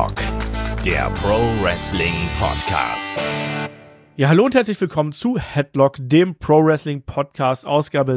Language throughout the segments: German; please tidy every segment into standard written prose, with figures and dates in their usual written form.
Headlock, der Pro Wrestling Podcast. Ja, hallo und herzlich willkommen zu Headlock, dem Pro Wrestling Podcast, Ausgabe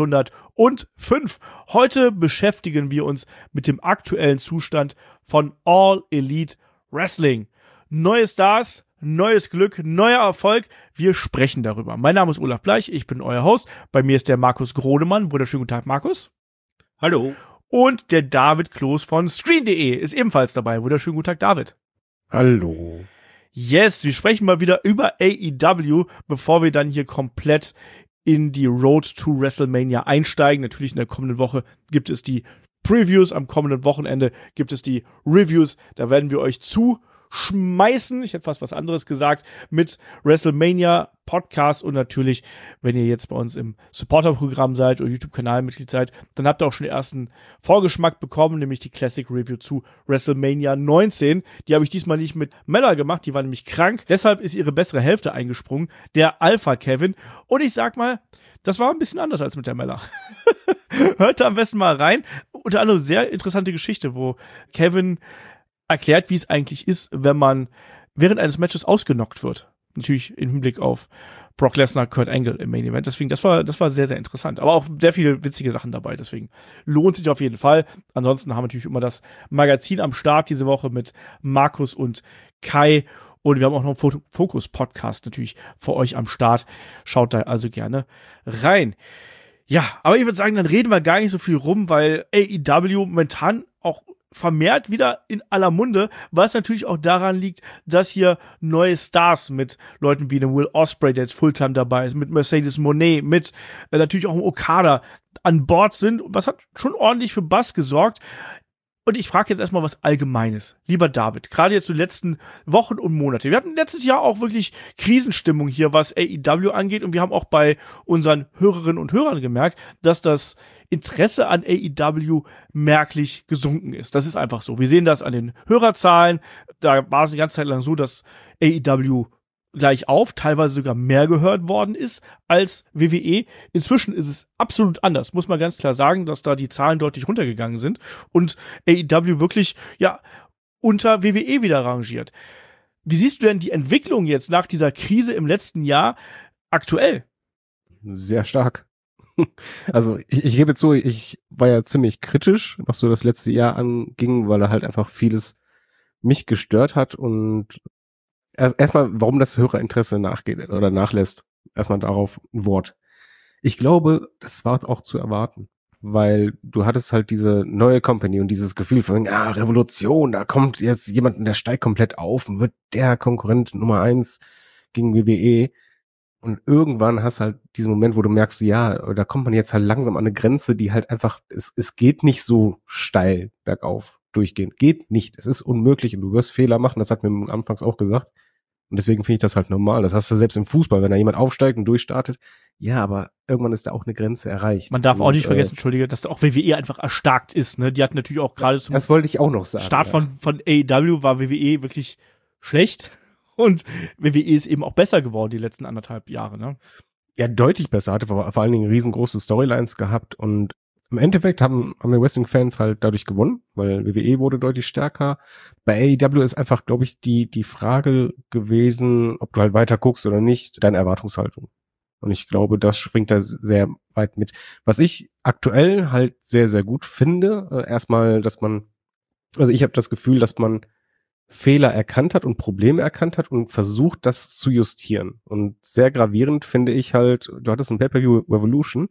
605. Heute beschäftigen wir uns mit dem aktuellen Zustand von All Elite Wrestling. Neue Stars, neues Glück, neuer Erfolg. Wir sprechen darüber. Mein Name ist Olaf Bleich, ich bin euer Host. Bei mir ist der Markus Gronemann. Wunderschönen guten Tag, Markus. Hallo. Und der David Kloß von Screen.de ist ebenfalls dabei. Wunderschönen guten Tag, David. Hallo. Yes, wir sprechen mal wieder über AEW, bevor wir dann hier komplett in die Road to WrestleMania einsteigen. Natürlich in der kommenden Woche gibt es die Previews, am kommenden Wochenende gibt es die Reviews. Da werden wir euch zuschmeißen, ich hätte fast was anderes gesagt, mit WrestleMania Podcast. Und natürlich, wenn ihr jetzt bei uns im Supporter-Programm seid oder YouTube-Kanalmitglied seid, dann habt ihr auch schon den ersten Vorgeschmack bekommen, nämlich die Classic Review zu WrestleMania 19. Die habe ich diesmal nicht mit Mella gemacht, die war nämlich krank. Deshalb ist ihre bessere Hälfte eingesprungen, der Alpha Kevin. Und ich sag mal, das war ein bisschen anders als mit der Mella. Hört da am besten mal rein. Unter anderem sehr interessante Geschichte, wo Kevin erklärt, wie es eigentlich ist, wenn man während eines Matches ausgenockt wird. Natürlich im Hinblick auf Brock Lesnar, Kurt Angle im Main Event. Deswegen, das war sehr, sehr interessant. Aber auch sehr viele witzige Sachen dabei. Deswegen lohnt sich auf jeden Fall. Ansonsten haben wir natürlich immer das Magazin am Start diese Woche mit Markus und Kai. Und wir haben auch noch einen Fokus-Podcast natürlich für euch am Start. Schaut da also gerne rein. Ja, aber ich würde sagen, dann reden wir gar nicht so viel rum, weil AEW momentan auch vermehrt wieder in aller Munde, was natürlich auch daran liegt, dass hier neue Stars mit Leuten wie dem Will Ospreay, der jetzt Fulltime dabei ist, mit Mercedes Moné, mit natürlich auch dem Okada an Bord sind. Und was hat schon ordentlich für Buzz gesorgt. Und ich frage jetzt erstmal was Allgemeines. Lieber David, gerade jetzt die letzten Wochen und Monate. Wir hatten letztes Jahr auch wirklich Krisenstimmung hier, was AEW angeht. Und wir haben auch bei unseren Hörerinnen und Hörern gemerkt, dass das Interesse an AEW merklich gesunken ist. Das ist einfach so. Wir sehen das an den Hörerzahlen. Da war es eine ganze Zeit lang so, dass AEW gleich auf, teilweise sogar mehr gehört worden ist als WWE. Inzwischen ist es absolut anders, muss man ganz klar sagen, dass da die Zahlen deutlich runtergegangen sind und AEW wirklich, ja, unter WWE wieder rangiert. Wie siehst du denn die Entwicklung jetzt nach dieser Krise im letzten Jahr aktuell? Sehr stark. Also ich gebe zu, ich war ja ziemlich kritisch, was so das letzte Jahr anging, weil er halt einfach vieles mich gestört hat und erstmal, warum das Hörerinteresse nachgeht oder nachlässt. Erstmal darauf ein Wort. Ich glaube, das war auch zu erwarten, weil du hattest halt diese neue Company und dieses Gefühl von, Revolution, da kommt jetzt jemand und der steigt komplett auf und wird der Konkurrent Nummer 1 gegen WWE. Und irgendwann hast du halt diesen Moment, wo du merkst, ja, da kommt man jetzt halt langsam an eine Grenze, die halt einfach, es geht nicht so steil bergauf durchgehend. Geht nicht. Es ist unmöglich und du wirst Fehler machen. Das hat mir anfangs auch gesagt. Und deswegen finde ich das halt normal. Das hast du selbst im Fußball, wenn da jemand aufsteigt und durchstartet. Ja, aber irgendwann ist da auch eine Grenze erreicht. Man darf auch nicht vergessen, Entschuldige, dass auch WWE einfach erstarkt ist. Ne? Die hat natürlich auch gerade zum das wollte ich auch noch sagen. Start von AEW war WWE wirklich schlecht. Und WWE ist eben auch besser geworden die letzten 1,5 Jahre. Ne? Ja, deutlich besser. Hatte vor allen Dingen riesengroße Storylines gehabt und im Endeffekt haben wir Wrestling-Fans halt dadurch gewonnen, weil WWE wurde deutlich stärker. Bei AEW ist einfach, glaube ich, die Frage gewesen, ob du halt weiter guckst oder nicht, deine Erwartungshaltung. Und ich glaube, das springt da sehr weit mit. Was ich aktuell halt sehr, sehr gut finde, erstmal, ich habe das Gefühl, dass man Fehler erkannt hat und Probleme erkannt hat und versucht, das zu justieren. Und sehr gravierend finde ich halt, du hattest ein Pay-Per-View Revolution.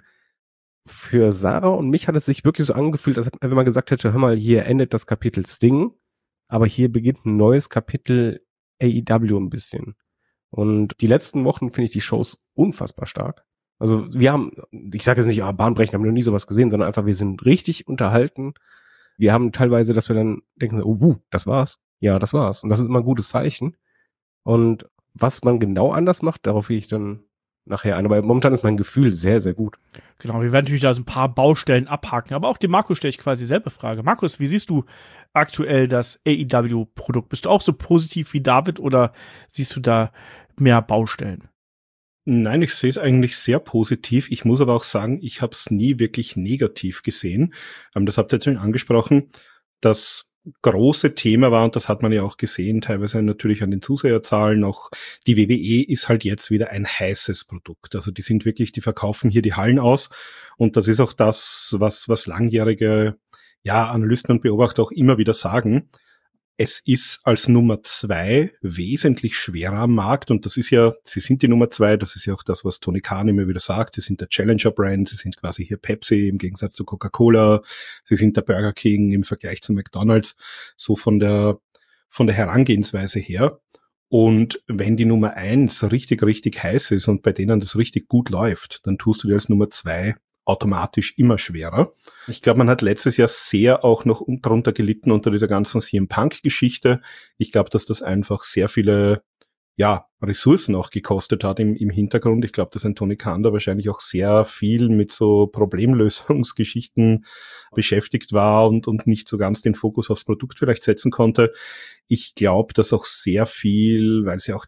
Für Sarah und mich hat es sich wirklich so angefühlt, als wenn man gesagt hätte, hör mal, hier endet das Kapitel Sting, aber hier beginnt ein neues Kapitel AEW ein bisschen. Und die letzten Wochen finde ich die Shows unfassbar stark. Also wir haben, ich sage jetzt nicht, bahnbrechend, haben wir noch nie sowas gesehen, sondern einfach, wir sind richtig unterhalten. Wir haben teilweise, dass wir dann denken, das war's. Ja, das war's. Und das ist immer ein gutes Zeichen. Und was man genau anders macht, darauf gehe ich dann nachher ein. Aber momentan ist mein Gefühl sehr, sehr gut. Genau, wir werden natürlich da so ein paar Baustellen abhaken. Aber auch dem Markus stelle ich quasi dieselbe Frage. Markus, wie siehst du aktuell das AEW-Produkt? Bist du auch so positiv wie David oder siehst du da mehr Baustellen? Nein, ich sehe es eigentlich sehr positiv. Ich muss aber auch sagen, ich habe es nie wirklich negativ gesehen. Das habt ihr jetzt schon angesprochen, dass große Thema war, und das hat man ja auch gesehen, teilweise natürlich an den Zuseherzahlen, auch die WWE ist halt jetzt wieder ein heißes Produkt. Also die sind wirklich, die verkaufen hier die Hallen aus, und das ist auch das, was langjährige Analysten und Beobachter auch immer wieder sagen. Es ist als Nummer 2 wesentlich schwerer am Markt, und das ist ja, sie sind die Nummer 2, das ist ja auch das, was Tony Khan immer wieder sagt, sie sind der Challenger-Brand, sie sind quasi hier Pepsi im Gegensatz zu Coca-Cola, sie sind der Burger King im Vergleich zu McDonald's, so von der Herangehensweise her. Und wenn die Nummer 1 richtig, richtig heiß ist und bei denen das richtig gut läuft, dann tust du dir als Nummer 2 automatisch immer schwerer. Ich glaube, man hat letztes Jahr sehr auch noch darunter gelitten unter dieser ganzen CM-Punk-Geschichte. Ich glaube, dass das einfach sehr viele Ressourcen auch gekostet hat im Hintergrund. Ich glaube, dass ein Tony Khan da wahrscheinlich auch sehr viel mit so Problemlösungsgeschichten beschäftigt war und nicht so ganz den Fokus aufs Produkt vielleicht setzen konnte. Ich glaube, dass auch sehr viel, weil es ja auch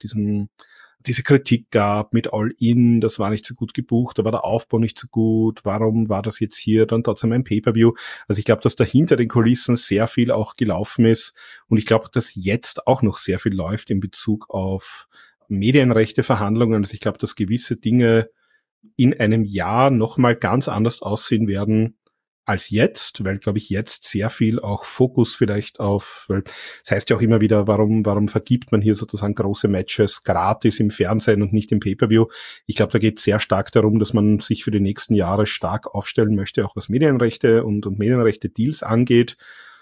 diese Kritik gab mit All-In, das war nicht so gut gebucht, da war der Aufbau nicht so gut, warum war das jetzt hier dann trotzdem ein Pay-Per-View? Also ich glaube, dass da hinter den Kulissen sehr viel auch gelaufen ist, und ich glaube, dass jetzt auch noch sehr viel läuft in Bezug auf Medienrechte-Verhandlungen. Also ich glaube, dass gewisse Dinge in einem Jahr nochmal ganz anders aussehen werden als jetzt, weil, glaube ich, jetzt sehr viel auch Fokus vielleicht weil es heißt ja auch immer wieder, warum vergibt man hier sozusagen große Matches gratis im Fernsehen und nicht im Pay-Per-View? Ich glaube, da geht es sehr stark darum, dass man sich für die nächsten Jahre stark aufstellen möchte, auch was Medienrechte und Medienrechte-Deals angeht.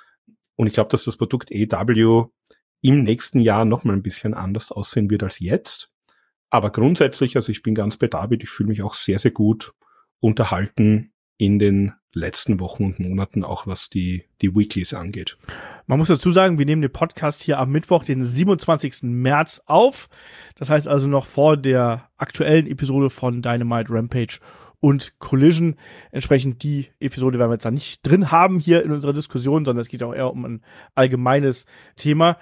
Und ich glaube, dass das Produkt AEW im nächsten Jahr nochmal ein bisschen anders aussehen wird als jetzt. Aber grundsätzlich, also ich bin ganz bei David, ich fühle mich auch sehr, sehr gut unterhalten in den letzten Wochen und Monaten, auch was die Weeklies angeht. Man muss dazu sagen, wir nehmen den Podcast hier am Mittwoch, den 27. März auf. Das heißt also noch vor der aktuellen Episode von Dynamite, Rampage und Collision. Entsprechend die Episode werden wir jetzt da nicht drin haben hier in unserer Diskussion, sondern es geht auch eher um ein allgemeines Thema.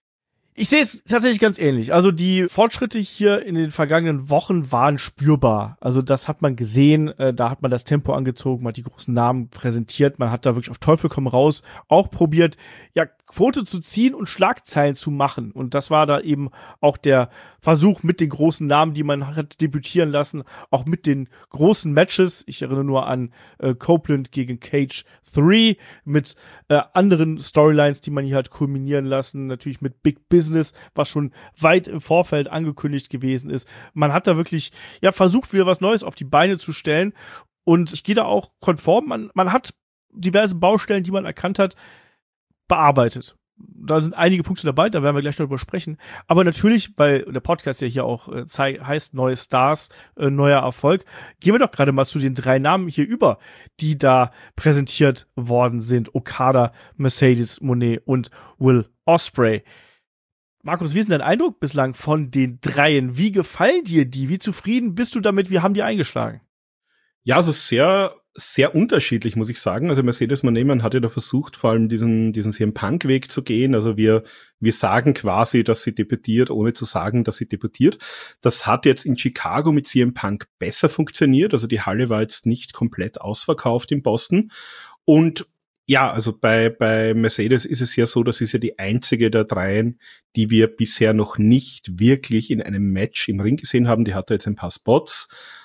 Ich sehe es tatsächlich ganz ähnlich. Also die Fortschritte hier in den vergangenen Wochen waren spürbar. Also das hat man gesehen, da hat man das Tempo angezogen, man hat die großen Namen präsentiert, man hat da wirklich auf Teufel komm raus auch probiert, Quote zu ziehen und Schlagzeilen zu machen. Und das war da eben auch der Versuch mit den großen Namen, die man hat debütieren lassen, auch mit den großen Matches. Ich erinnere nur an Copeland gegen Cage 3, mit anderen Storylines, die man hier hat kulminieren lassen. Natürlich mit Big Business, was schon weit im Vorfeld angekündigt gewesen ist. Man hat da wirklich versucht, wieder was Neues auf die Beine zu stellen. Und ich gehe da auch konform. Man hat diverse Baustellen, die man erkannt hat, bearbeitet. Da sind einige Punkte dabei, da werden wir gleich noch drüber sprechen. Aber natürlich, weil der Podcast ja hier auch heißt Neue Stars, neuer Erfolg, gehen wir doch gerade mal zu den 3 Namen hier über, die da präsentiert worden sind. Okada, Mercedes Moné und Will Ospreay. Markus, wie ist denn dein Eindruck bislang von den 3? Wie gefallen dir die? Wie zufrieden bist du damit? Wie haben die eingeschlagen? Ja, also sehr, sehr unterschiedlich, muss ich sagen. Also Mercedes Moné hat ja da versucht, vor allem diesen CM-Punk-Weg zu gehen. Also wir sagen quasi, dass sie debütiert, ohne zu sagen, dass sie debütiert. Das hat jetzt in Chicago mit CM-Punk besser funktioniert. Also die Halle war jetzt nicht komplett ausverkauft in Boston. Und also bei Mercedes ist es ja so, das ist ja die einzige der 3, die wir bisher noch nicht wirklich in einem Match im Ring gesehen haben. Die hatte jetzt ein paar Spots.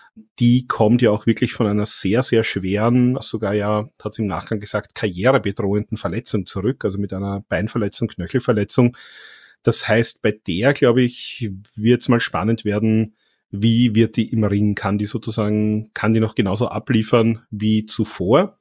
Die kommt ja auch wirklich von einer sehr, sehr schweren, sogar hat sie im Nachgang gesagt, karrierebedrohenden Verletzung zurück, also mit einer Beinverletzung, Knöchelverletzung. Das heißt, bei der, glaube ich, wird es mal spannend werden, wie wird die im Ring? Kann die noch genauso abliefern wie zuvor?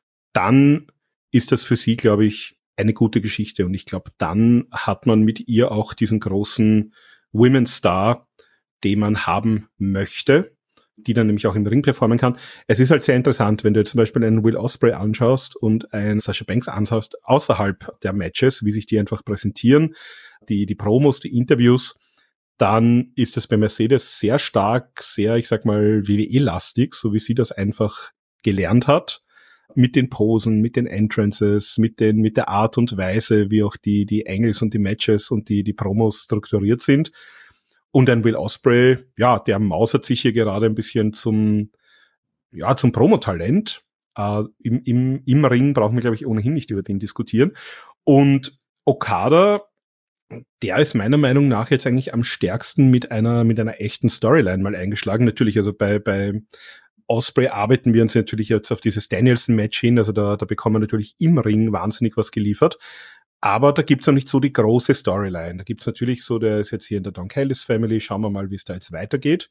Dann ist das für sie, glaube ich, eine gute Geschichte. Und ich glaube, dann hat man mit ihr auch diesen großen Women's Star, den man haben möchte, die dann nämlich auch im Ring performen kann. Es ist halt sehr interessant, wenn du jetzt zum Beispiel einen Will Ospreay anschaust und einen Sasha Banks anschaust, außerhalb der Matches, wie sich die einfach präsentieren, die Promos, die Interviews, dann ist es bei Mercedes sehr stark, sehr, ich sag mal, WWE-lastig, so wie sie das einfach gelernt hat, mit den Posen, mit den Entrances, mit der Art und Weise, wie auch die Angles und die Matches und die Promos strukturiert sind. Und ein Will Ospreay, der mausert sich hier gerade ein bisschen zum Promotalent. Im Ring brauchen wir, glaube ich, ohnehin nicht über den diskutieren. Und Okada, der ist meiner Meinung nach jetzt eigentlich am stärksten mit einer echten Storyline mal eingeschlagen. Natürlich, also bei Ospreay arbeiten wir uns natürlich jetzt auf dieses Danielson-Match hin, also da bekommen wir natürlich im Ring wahnsinnig was geliefert. Aber da gibt's noch nicht so die große Storyline. Da gibt's natürlich so, der ist jetzt hier in der Don Callis Family, schauen wir mal, wie es da jetzt weitergeht.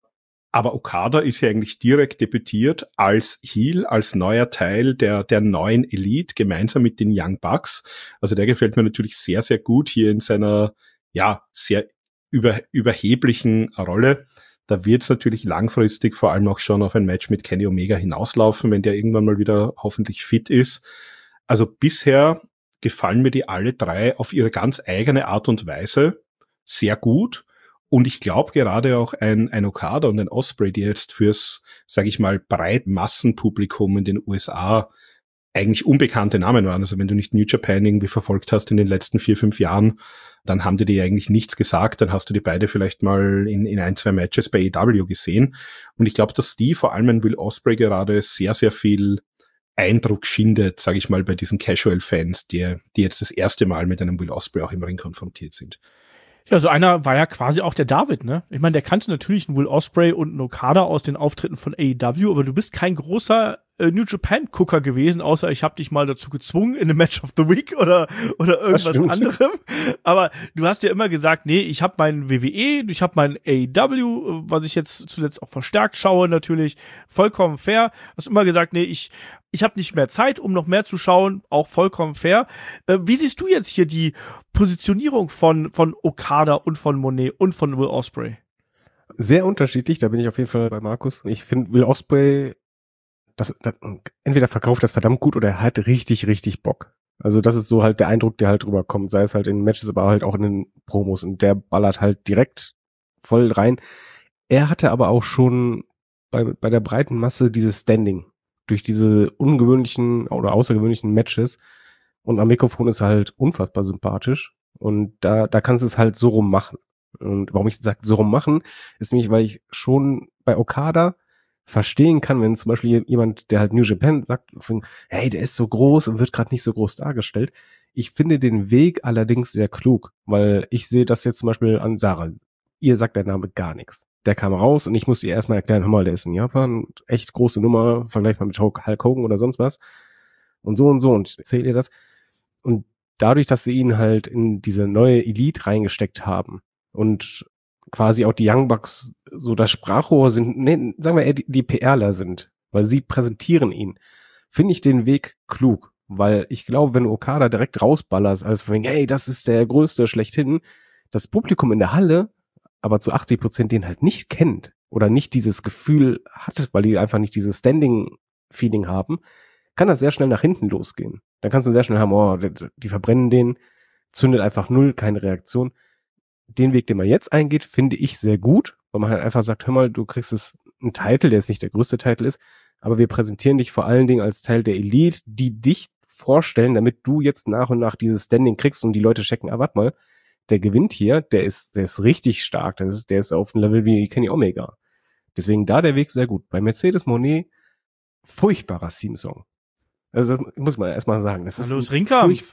Aber Okada ist ja eigentlich direkt debütiert als Heel, als neuer Teil der neuen Elite, gemeinsam mit den Young Bucks. Also der gefällt mir natürlich sehr, sehr gut hier in seiner, ja, sehr überheblichen Rolle. Da wird es natürlich langfristig vor allem auch schon auf ein Match mit Kenny Omega hinauslaufen, wenn der irgendwann mal wieder hoffentlich fit ist. Also bisher gefallen mir die alle drei auf ihre ganz eigene Art und Weise sehr gut. Und ich glaube gerade auch ein Okada und ein Ospreay, die jetzt fürs, sage ich mal, Breitmassenpublikum in den USA eigentlich unbekannte Namen waren. Also wenn du nicht New Japan irgendwie verfolgt hast in den letzten 4-5 Jahren, dann haben die dir eigentlich nichts gesagt. Dann hast du die beide vielleicht mal in 1-2 Matches bei AEW gesehen. Und ich glaube, dass die, vor allem ein Will Ospreay gerade, sehr, sehr viel Eindruck schindet, sage ich mal, bei diesen Casual-Fans, die jetzt das erste Mal mit einem Will Ospreay auch im Ring konfrontiert sind. Ja, so einer war ja quasi auch der David, ne? Ich meine, der kannte natürlich einen Will Ospreay und einen Okada aus den Auftritten von AEW, aber du bist kein großer New Japan-Gucker gewesen, außer ich habe dich mal dazu gezwungen in einem Match of the Week oder irgendwas anderem. Aber du hast ja immer gesagt, nee, ich habe meinen WWE, ich habe meinen AEW, was ich jetzt zuletzt auch verstärkt schaue natürlich, vollkommen fair. Du hast immer gesagt, nee, ich habe nicht mehr Zeit, um noch mehr zu schauen, auch vollkommen fair. Wie siehst du jetzt hier die Positionierung von Okada und von Monet und von Will Ospreay? Sehr unterschiedlich, da bin ich auf jeden Fall bei Markus. Ich finde, Will Ospreay, das entweder verkauft das verdammt gut oder er hat richtig, richtig Bock. Also das ist so halt der Eindruck, der halt drüber kommt, sei es halt in Matches, aber halt auch in den Promos, und der ballert halt direkt voll rein. Er hatte aber auch schon bei der breiten Masse dieses Standing durch diese ungewöhnlichen oder außergewöhnlichen Matches, und am Mikrofon ist er halt unfassbar sympathisch, und da kannst du es halt so rum machen. Und warum ich sage so rum machen, ist nämlich, weil ich schon bei Okada verstehen kann, wenn zum Beispiel jemand, der halt New Japan sagt, hey, der ist so groß und wird gerade nicht so groß dargestellt. Ich finde den Weg allerdings sehr klug, weil ich sehe das jetzt zum Beispiel an Sarah. Ihr sagt der Name gar nichts. Der kam raus und ich musste ihr erstmal erklären, hör mal, der ist in Japan, echt große Nummer, vergleich mal mit Hulk Hogan oder sonst was. Und so und erzähl ihr das. Und dadurch, dass sie ihn halt in diese neue Elite reingesteckt haben und quasi auch die Young Bucks so das Sprachrohr sind, nee, sagen wir eher die PRler sind, weil sie präsentieren ihn, finde ich den Weg klug, weil ich glaube, wenn du Okada direkt rausballerst, als von, hey, das ist der Größte schlechthin, das Publikum in der Halle aber zu 80% den halt nicht kennt oder nicht dieses Gefühl hat, weil die einfach nicht dieses Standing-Feeling haben, kann das sehr schnell nach hinten losgehen. Dann kannst du sehr schnell haben, oh, die verbrennen den, zündet einfach null, keine Reaktion. Den Weg, den man jetzt eingeht, finde ich sehr gut, weil man halt einfach sagt, hör mal, du kriegst einen Titel, der jetzt nicht der größte Titel ist, aber wir präsentieren dich vor allen Dingen als Teil der Elite, die dich vorstellen, damit du jetzt nach und nach dieses Standing kriegst und die Leute checken, warte mal, der gewinnt hier, der ist richtig stark, der ist auf dem Level wie Kenny Omega. Deswegen da der Weg sehr gut. Bei Mercedes Moné, furchtbarer Theme-Song. Also das muss man erstmal sagen. Das ist los, Ringkampf.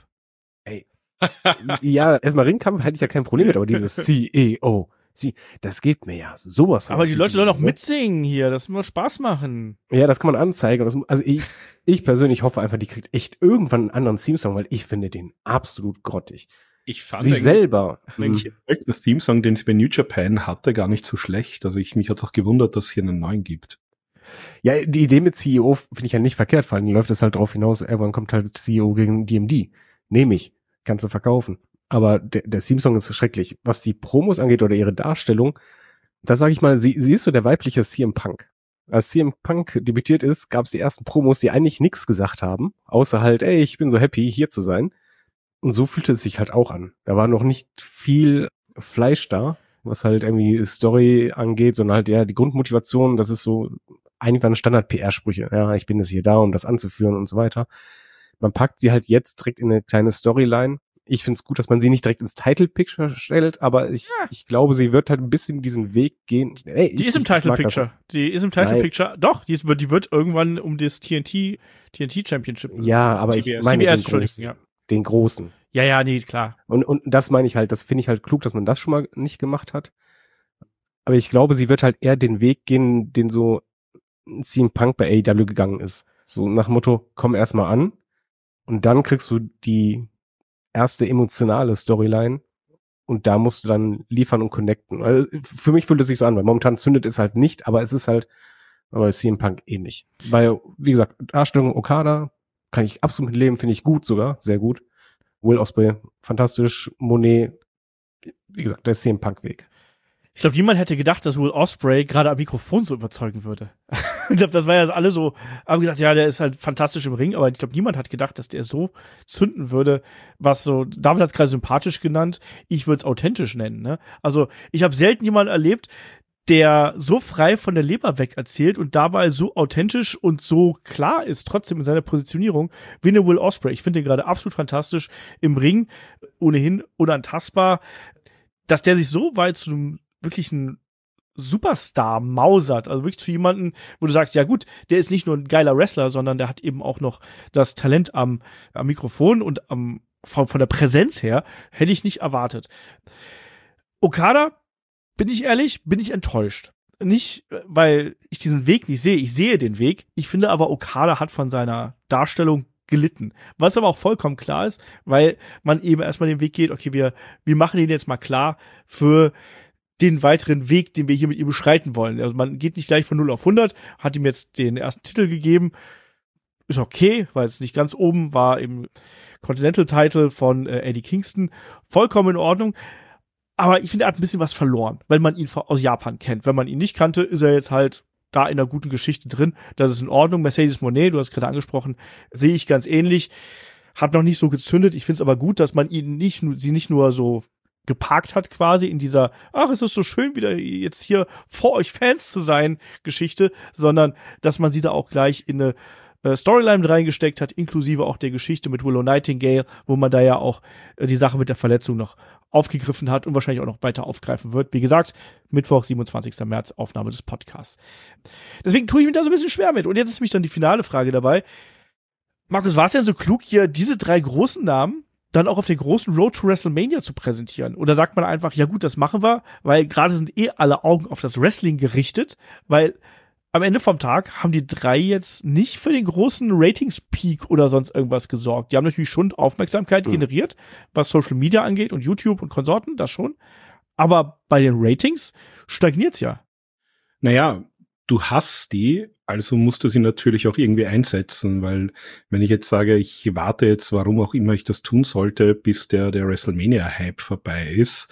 Ja, erstmal Ringkampf hätte ich ja kein Problem mit, aber dieses CEO, das geht mir ja sowas von. Aber die Leute sollen auch mitsingen hier, das muss Spaß machen. Ja, das kann man anzeigen. Also ich persönlich hoffe einfach, die kriegt echt irgendwann einen anderen Theme-Song, weil ich finde den absolut grottig. Ich fand sie selber. Der Theme-Song, den sie bei New Japan hatte, gar nicht so schlecht. Also mich hat's auch gewundert, dass es hier einen neuen gibt. Ja, die Idee mit CEO finde ich ja nicht verkehrt, vor allem läuft es halt drauf hinaus, irgendwann kommt halt CEO gegen DMD. Nehme ich. Kannst du verkaufen. Aber der Theme-Song ist schrecklich. Was die Promos angeht oder ihre Darstellung, da sage ich mal, sie ist so der weibliche CM Punk. Als CM Punk debütiert ist, gab es die ersten Promos, die eigentlich nichts gesagt haben, außer halt, ey, ich bin so happy, hier zu sein. Und so fühlte es sich halt auch an. Da war noch nicht viel Fleisch da, was halt irgendwie Story angeht, sondern halt ja die Grundmotivation, das ist so einfach eine Standard-PR-Sprüche. Ja, ich bin jetzt hier da, um das anzuführen und so weiter. Man packt sie halt jetzt direkt in eine kleine Storyline. Ich finde es gut, dass man sie nicht direkt ins Title-Picture stellt, aber ich glaube, sie wird halt ein bisschen diesen Weg gehen. Ey, die ist im Title-Picture. Die ist im Title-Picture. Doch, die wird irgendwann um das TNT Championship. Ja, aber TBS, ich meine, TBS, Entschuldigung, ja. den Großen. Ja, nee, klar. Und das meine ich halt, das finde ich halt klug, dass man das schon mal nicht gemacht hat. Aber ich glaube, sie wird halt eher den Weg gehen, den so CM Punk bei AEW gegangen ist. So nach dem Motto, komm erst mal an und dann kriegst du die erste emotionale Storyline und da musst du dann liefern und connecten. Also für mich fühlt es sich so an, weil momentan zündet es halt nicht, aber es ist halt bei CM Punk ähnlich. Weil, wie gesagt, Darstellung Okada kann ich absolut mit leben, finde ich gut sogar, sehr gut. Will Ospreay, fantastisch. Monet, wie gesagt, der CM Punk-Weg. Ich glaube, niemand hätte gedacht, dass Will Ospreay gerade am Mikrofon so überzeugen würde. Ich glaube, das war ja alle so, haben gesagt, ja, der ist halt fantastisch im Ring, aber ich glaube, niemand hat gedacht, dass der so zünden würde, was so, David hat es gerade sympathisch genannt, ich würde es authentisch nennen, ne? Also, ich habe selten jemanden erlebt, der so frei von der Leber weg erzählt und dabei so authentisch und so klar ist, trotzdem in seiner Positionierung, wie eine Will Ospreay. Ich finde den gerade absolut fantastisch im Ring, ohnehin unantastbar, dass der sich so weit zu einem wirklichen Superstar mausert, also wirklich zu jemanden, wo du sagst, ja gut, der ist nicht nur ein geiler Wrestler, sondern der hat eben auch noch das Talent am Mikrofon und von der Präsenz her, hätte ich nicht erwartet. Okada, bin ich ehrlich, bin ich enttäuscht. Nicht, weil ich diesen Weg nicht sehe, ich sehe den Weg, ich finde aber, Okada hat von seiner Darstellung gelitten. Was aber auch vollkommen klar ist, weil man eben erstmal den Weg geht, okay, wir machen den jetzt mal klar für den weiteren Weg, den wir hier mit ihm beschreiten wollen. Also man geht nicht gleich von 0 auf 100, hat ihm jetzt den ersten Titel gegeben, ist okay, weil es nicht ganz oben war, im Continental-Title von Eddie Kingston, vollkommen in Ordnung, aber ich finde, er hat ein bisschen was verloren, weil man ihn aus Japan kennt. Wenn man ihn nicht kannte, ist er jetzt halt da in einer guten Geschichte drin, das ist in Ordnung. Mercedes Moné, du hast gerade angesprochen, sehe ich ganz ähnlich, hat noch nicht so gezündet, ich finde es aber gut, dass man sie nicht nur so geparkt hat quasi in dieser, ach, es ist so schön, wieder jetzt hier vor euch Fans zu sein, Geschichte, sondern dass man sie da auch gleich in eine Storyline mit reingesteckt hat, inklusive auch der Geschichte mit Willow Nightingale, wo man da ja auch die Sache mit der Verletzung noch aufgegriffen hat und wahrscheinlich auch noch weiter aufgreifen wird. Wie gesagt, Mittwoch, 27. März, Aufnahme des Podcasts. Deswegen tue ich mir da so ein bisschen schwer mit. Und jetzt ist nämlich dann die finale Frage dabei. Markus, war es denn so klug, hier diese 3 großen Namen dann auch auf der großen Road to WrestleMania zu präsentieren? Oder sagt man einfach, ja gut, das machen wir, weil gerade sind alle Augen auf das Wrestling gerichtet, weil am Ende vom Tag haben die 3 jetzt nicht für den großen Ratings-Peak oder sonst irgendwas gesorgt. Die haben natürlich schon Aufmerksamkeit generiert, was Social Media angeht und YouTube und Konsorten, das schon. Aber bei den Ratings stagniert's ja. Naja, du hast die, also musst du sie natürlich auch irgendwie einsetzen, weil wenn ich jetzt sage, ich warte jetzt, warum auch immer ich das tun sollte, bis der WrestleMania-Hype vorbei ist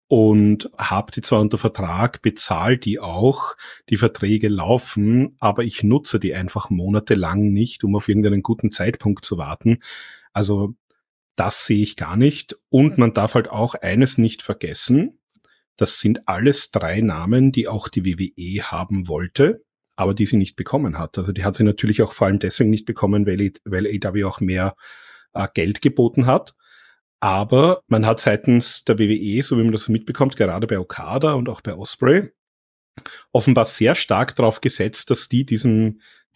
und habe die zwar unter Vertrag, bezahle die auch, die Verträge laufen, aber ich nutze die einfach monatelang nicht, um auf irgendeinen guten Zeitpunkt zu warten. Also das sehe ich gar nicht. Und man darf halt auch eines nicht vergessen, das sind alles 3 Namen, die auch die WWE haben wollte, aber die sie nicht bekommen hat. Also die hat sie natürlich auch vor allem deswegen nicht bekommen, weil AEW auch mehr Geld geboten hat. Aber man hat seitens der WWE, so wie man das mitbekommt, gerade bei Okada und auch bei Ospreay, offenbar sehr stark darauf gesetzt, dass die diesem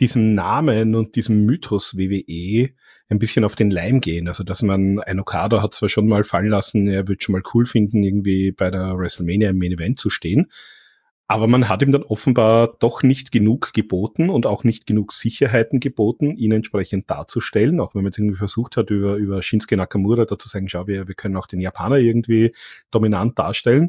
Namen und diesem Mythos WWE ein bisschen auf den Leim gehen. Also dass man, ein Okada hat zwar schon mal fallen lassen, er wird schon mal cool finden, irgendwie bei der WrestleMania im Main Event zu stehen, aber man hat ihm dann offenbar doch nicht genug geboten und auch nicht genug Sicherheiten geboten, ihn entsprechend darzustellen, auch wenn man jetzt irgendwie versucht hat, über Shinsuke Nakamura da zu sagen, schau, wir können auch den Japaner irgendwie dominant darstellen.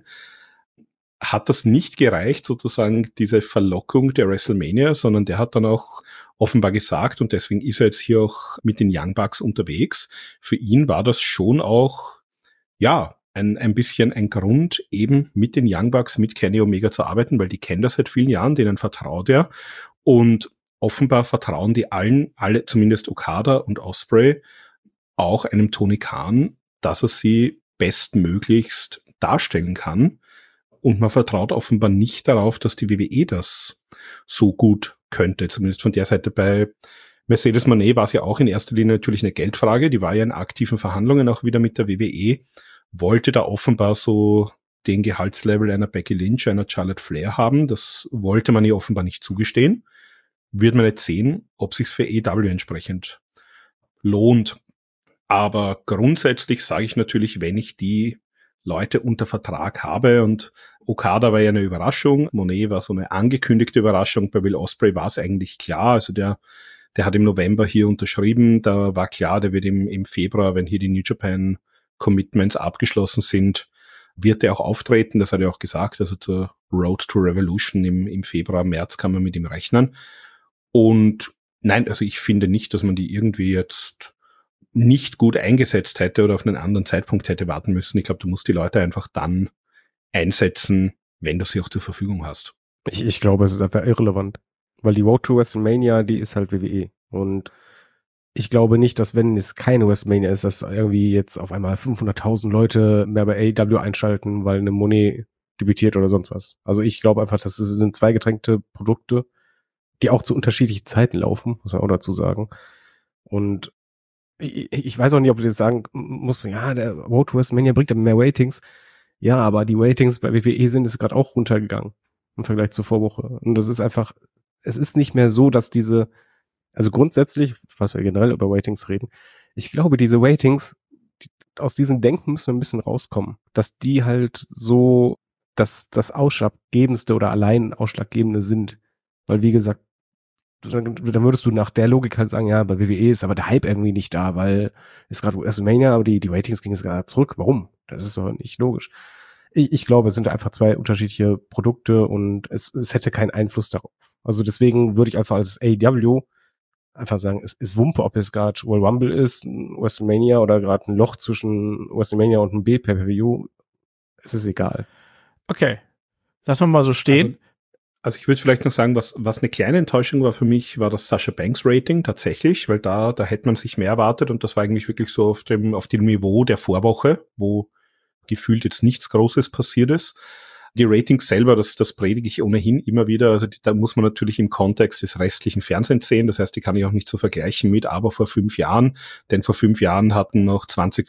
Hat das nicht gereicht, sozusagen diese Verlockung der WrestleMania, sondern der hat dann auch offenbar gesagt, und deswegen ist er jetzt hier auch mit den Young Bucks unterwegs, für ihn war das schon auch, ja, ein bisschen ein Grund, eben mit den Young Bucks, mit Kenny Omega zu arbeiten, weil die kennen das seit vielen Jahren, denen vertraut er. Und offenbar vertrauen die alle, zumindest Okada und Ospreay, auch einem Tony Khan, dass er sie bestmöglichst darstellen kann. Und man vertraut offenbar nicht darauf, dass die WWE das so gut könnte. Zumindest von der Seite. Bei Mercedes Moné war es ja auch in erster Linie natürlich eine Geldfrage. Die war ja in aktiven Verhandlungen auch wieder mit der WWE. Wollte da offenbar so den Gehaltslevel einer Becky Lynch, einer Charlotte Flair haben. Das wollte man ihr offenbar nicht zugestehen. Wird man jetzt sehen, ob sich's für AEW entsprechend lohnt. Aber grundsätzlich sage ich natürlich, wenn ich die Leute unter Vertrag habe, und Okada war ja eine Überraschung, Monet war so eine angekündigte Überraschung, bei Will Ospreay war es eigentlich klar, also der hat im November hier unterschrieben, da war klar, der wird im Februar, wenn hier die New Japan Commitments abgeschlossen sind, wird er auch auftreten, das hat er auch gesagt, also zur Road to Revolution im Februar, März kann man mit ihm rechnen. Und nein, also ich finde nicht, dass man die irgendwie jetzt nicht gut eingesetzt hätte oder auf einen anderen Zeitpunkt hätte warten müssen. Ich glaube, du musst die Leute einfach dann einsetzen, wenn du sie auch zur Verfügung hast. Ich glaube, es ist einfach irrelevant. Weil die Road to WrestleMania, die ist halt WWE. Und ich glaube nicht, dass wenn es keine WrestleMania ist, dass irgendwie jetzt auf einmal 500.000 Leute mehr bei AEW einschalten, weil eine Monet debütiert oder sonst was. Also ich glaube einfach, das sind zwei getränkte Produkte, die auch zu unterschiedlichen Zeiten laufen, muss man auch dazu sagen. Und ich weiß auch nicht, ob du jetzt sagen musst, ja, der Road to WrestleMania bringt ja mehr Ratings. Ja, aber die Ratings bei WWE sind es gerade auch runtergegangen im Vergleich zur Vorwoche. Und das ist einfach, es ist nicht mehr so, dass also grundsätzlich, was wir generell über Ratings reden, ich glaube, diese Ratings, aus diesen Denken müssen wir ein bisschen rauskommen, dass die halt so das Ausschlaggebendste oder allein Ausschlaggebende sind. Weil wie gesagt, dann würdest du nach der Logik halt sagen, ja, bei WWE ist aber der Hype irgendwie nicht da, weil ist gerade WrestleMania, aber die Ratings gingen gerade zurück. Warum? Das ist doch nicht logisch. Ich glaube, es sind einfach zwei unterschiedliche Produkte und es hätte keinen Einfluss darauf. Also deswegen würde ich einfach als AEW einfach sagen, es ist Wumpe, ob es gerade Royal Rumble ist, WrestleMania oder gerade ein Loch zwischen WrestleMania und einem B-Pay-Per-View. Es ist egal. Okay. Lass mal so stehen. Also ich würde vielleicht noch sagen, was eine kleine Enttäuschung war für mich, war das Sasha Banks Rating tatsächlich, weil da hätte man sich mehr erwartet und das war eigentlich wirklich so auf dem Niveau der Vorwoche, wo gefühlt jetzt nichts Großes passiert ist. Die Ratings selber, das predige ich ohnehin immer wieder, also da muss man natürlich im Kontext des restlichen Fernsehens sehen, das heißt, die kann ich auch nicht so vergleichen mit, aber vor 5 Jahren, denn vor 5 Jahren hatten noch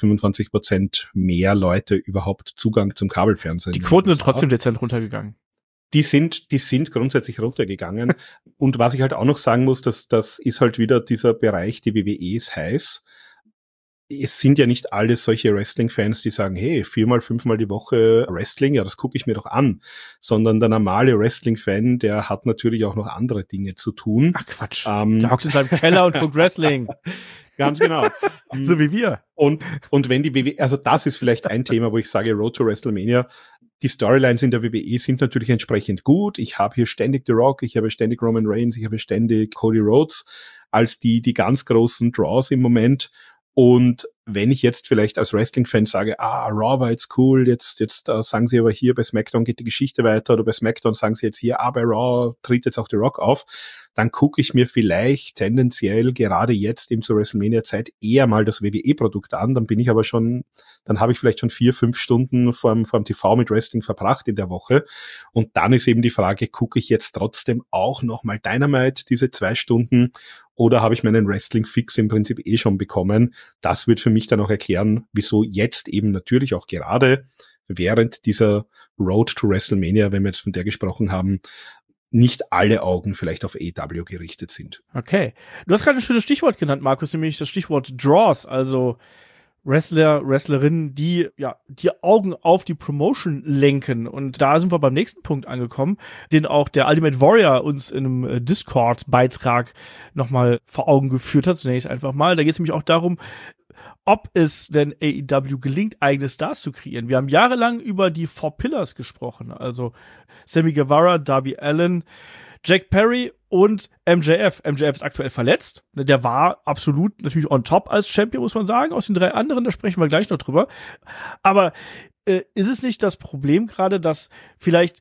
20-25% mehr Leute überhaupt Zugang zum Kabelfernsehen. Die Quoten sind trotzdem dezent runtergegangen. Die sind grundsätzlich runtergegangen. Und was ich halt auch noch sagen muss, das ist halt wieder dieser Bereich, die WWE ist heiß. Es sind ja nicht alle solche Wrestling-Fans, die sagen, hey, 4-5 die Woche Wrestling, ja, das gucke ich mir doch an. Sondern der normale Wrestling-Fan, der hat natürlich auch noch andere Dinge zu tun. Ach Quatsch, der hockt in seinem Keller und guckt Wrestling. Ganz genau. So wie wir. Und wenn die WWE, also das ist vielleicht ein Thema, wo ich sage, Road to WrestleMania, die Storylines in der WWE sind natürlich entsprechend gut. Ich habe hier ständig The Rock, ich habe ständig Roman Reigns, ich habe ständig Cody Rhodes als die ganz großen Draws im Moment. Und wenn ich jetzt vielleicht als Wrestling-Fan sage, Raw war jetzt cool, jetzt sagen sie aber hier, bei SmackDown geht die Geschichte weiter, oder bei SmackDown sagen sie jetzt hier, bei Raw tritt jetzt auch The Rock auf, dann gucke ich mir vielleicht tendenziell gerade jetzt eben zur WrestleMania-Zeit eher mal das WWE-Produkt an, dann habe ich vielleicht schon 4-5 Stunden vorm TV mit Wrestling verbracht in der Woche, und dann ist eben die Frage, gucke ich jetzt trotzdem auch nochmal Dynamite, diese 2 Stunden, oder habe ich meinen Wrestling-Fix im Prinzip schon bekommen? Das wird für mich dann auch erklären, wieso jetzt eben natürlich auch gerade während dieser Road to WrestleMania, wenn wir jetzt von der gesprochen haben, nicht alle Augen vielleicht auf AEW gerichtet sind. Okay. Du hast gerade ein schönes Stichwort genannt, Markus, nämlich das Stichwort Draws, also Wrestler, Wrestlerinnen, die die Augen auf die Promotion lenken. Und da sind wir beim nächsten Punkt angekommen, den auch der Ultimate Warrior uns in einem Discord-Beitrag nochmal vor Augen geführt hat, zunächst einfach mal. Da geht es nämlich auch darum, ob es denn AEW gelingt, eigene Stars zu kreieren. Wir haben jahrelang über die Four Pillars gesprochen, also Sammy Guevara, Darby Allin, Jack Perry und MJF. MJF ist aktuell verletzt. Der war absolut natürlich on top als Champion, muss man sagen. Aus den 3 anderen, da sprechen wir gleich noch drüber. Aber ist es nicht das Problem gerade, dass vielleicht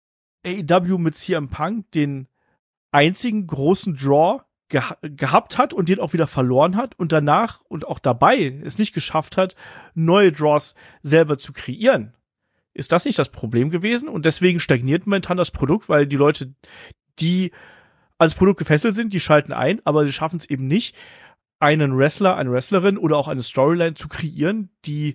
AEW mit CM Punk den einzigen großen Draw gehabt hat und den auch wieder verloren hat und danach und auch dabei es nicht geschafft hat, neue Draws selber zu kreieren? Ist das nicht das Problem gewesen? Und deswegen stagniert momentan das Produkt, weil die Leute, die als Produkt gefesselt sind, die schalten ein, aber sie schaffen es eben nicht, einen Wrestler, eine Wrestlerin oder auch eine Storyline zu kreieren, die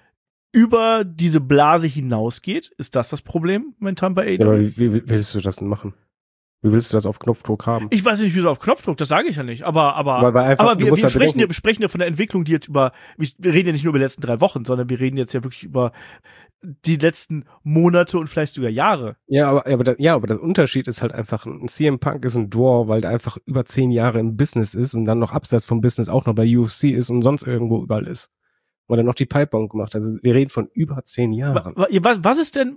über diese Blase hinausgeht. Ist das Problem momentan bei AEW? Ja, aber wie willst du das denn machen? Wie willst du das auf Knopfdruck haben? Ich weiß nicht, wieso auf Knopfdruck, das sage ich ja nicht. Aber wir sprechen ja von der Entwicklung, die jetzt wir reden ja nicht nur über die letzten 3 Wochen, sondern wir reden jetzt ja wirklich über die letzten Monate und vielleicht sogar Jahre. Ja, aber das Unterschied ist halt einfach, ein CM Punk ist ein Draw, weil der einfach über 10 Jahre im Business ist und dann noch abseits vom Business auch noch bei UFC ist und sonst irgendwo überall ist. Und dann noch die Pipebomb gemacht. Also wir reden von über 10 Jahren. Was ist denn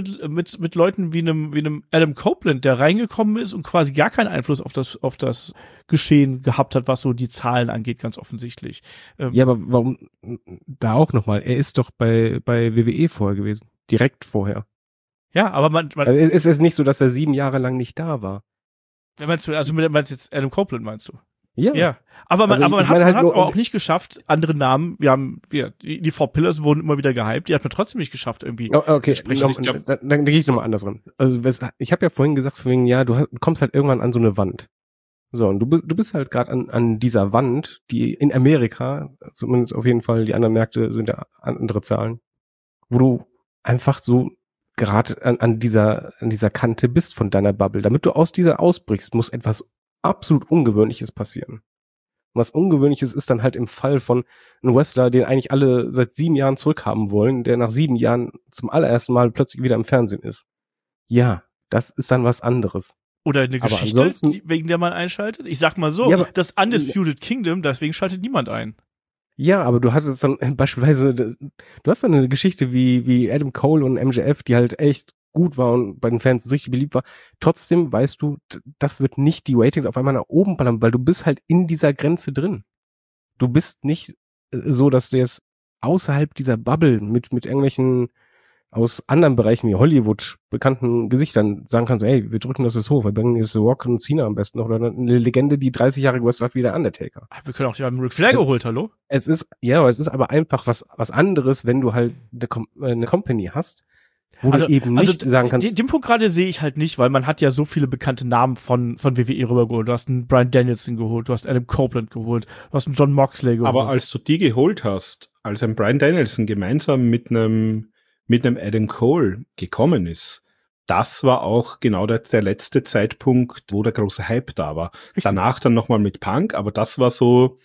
mit Leuten wie einem Adam Copeland, der reingekommen ist und quasi gar keinen Einfluss auf das Geschehen gehabt hat, was so die Zahlen angeht, ganz offensichtlich. Ja, aber warum da auch nochmal? Er ist doch bei WWE vorher gewesen. Direkt vorher. Ja, aber man es ist nicht so, dass er 7 Jahre lang nicht da war. Meinst du jetzt Adam Copeland, meinst du? Ja. Aber man hat es nur auch nicht geschafft, andere Namen, die Four Pillars wurden immer wieder gehypt, die hat man trotzdem nicht geschafft, irgendwie. Okay, dann gehe ich nochmal anders ran. Also, ich habe ja vorhin gesagt, von wegen, ja, du kommst halt irgendwann an so eine Wand. So, und du bist halt gerade an dieser Wand, die in Amerika, zumindest auf jeden Fall, die anderen Märkte sind ja andere Zahlen, wo du einfach so gerade an dieser Kante bist von deiner Bubble. Damit du aus dieser ausbrichst, muss etwas absolut Ungewöhnliches passieren. Und was Ungewöhnliches ist dann halt im Fall von einem Wrestler, den eigentlich alle seit 7 Jahren zurückhaben wollen, der nach 7 Jahren zum allerersten Mal plötzlich wieder im Fernsehen ist. Ja, das ist dann was anderes. Oder eine Geschichte, wegen der man einschaltet. Ich sag mal so, ja, das Undisputed Kingdom, deswegen schaltet niemand ein. Ja, aber du hattest dann beispielsweise, du hast dann eine Geschichte wie Adam Cole und MJF, die halt echt gut war und bei den Fans richtig beliebt war. Trotzdem weißt du, das wird nicht die Ratings auf einmal nach oben ballern, weil du bist halt in dieser Grenze drin. Du bist nicht so, dass du jetzt außerhalb dieser Bubble mit irgendwelchen aus anderen Bereichen wie Hollywood bekannten Gesichtern sagen kannst, ey, wir drücken das jetzt hoch, wir bringen jetzt Rock und Cena am besten noch, oder eine Legende, die 30 Jahre gewrestelt hat, wie der Undertaker. Wir können auch die haben Ric Flair geholt, hallo? Es ist aber einfach was anderes, wenn du halt eine Company hast, wo du eben nicht sagen kannst. Den Punkt gerade sehe ich halt nicht, weil man hat ja so viele bekannte Namen von WWE rübergeholt. Du hast einen Brian Danielson geholt, du hast Adam Copeland geholt, du hast einen John Moxley geholt. Aber als du die geholt hast, als ein Brian Danielson gemeinsam mit einem Adam Cole gekommen ist, das war auch genau der letzte Zeitpunkt, wo der große Hype da war. Richtig. Danach dann nochmal mit Punk, aber das war so,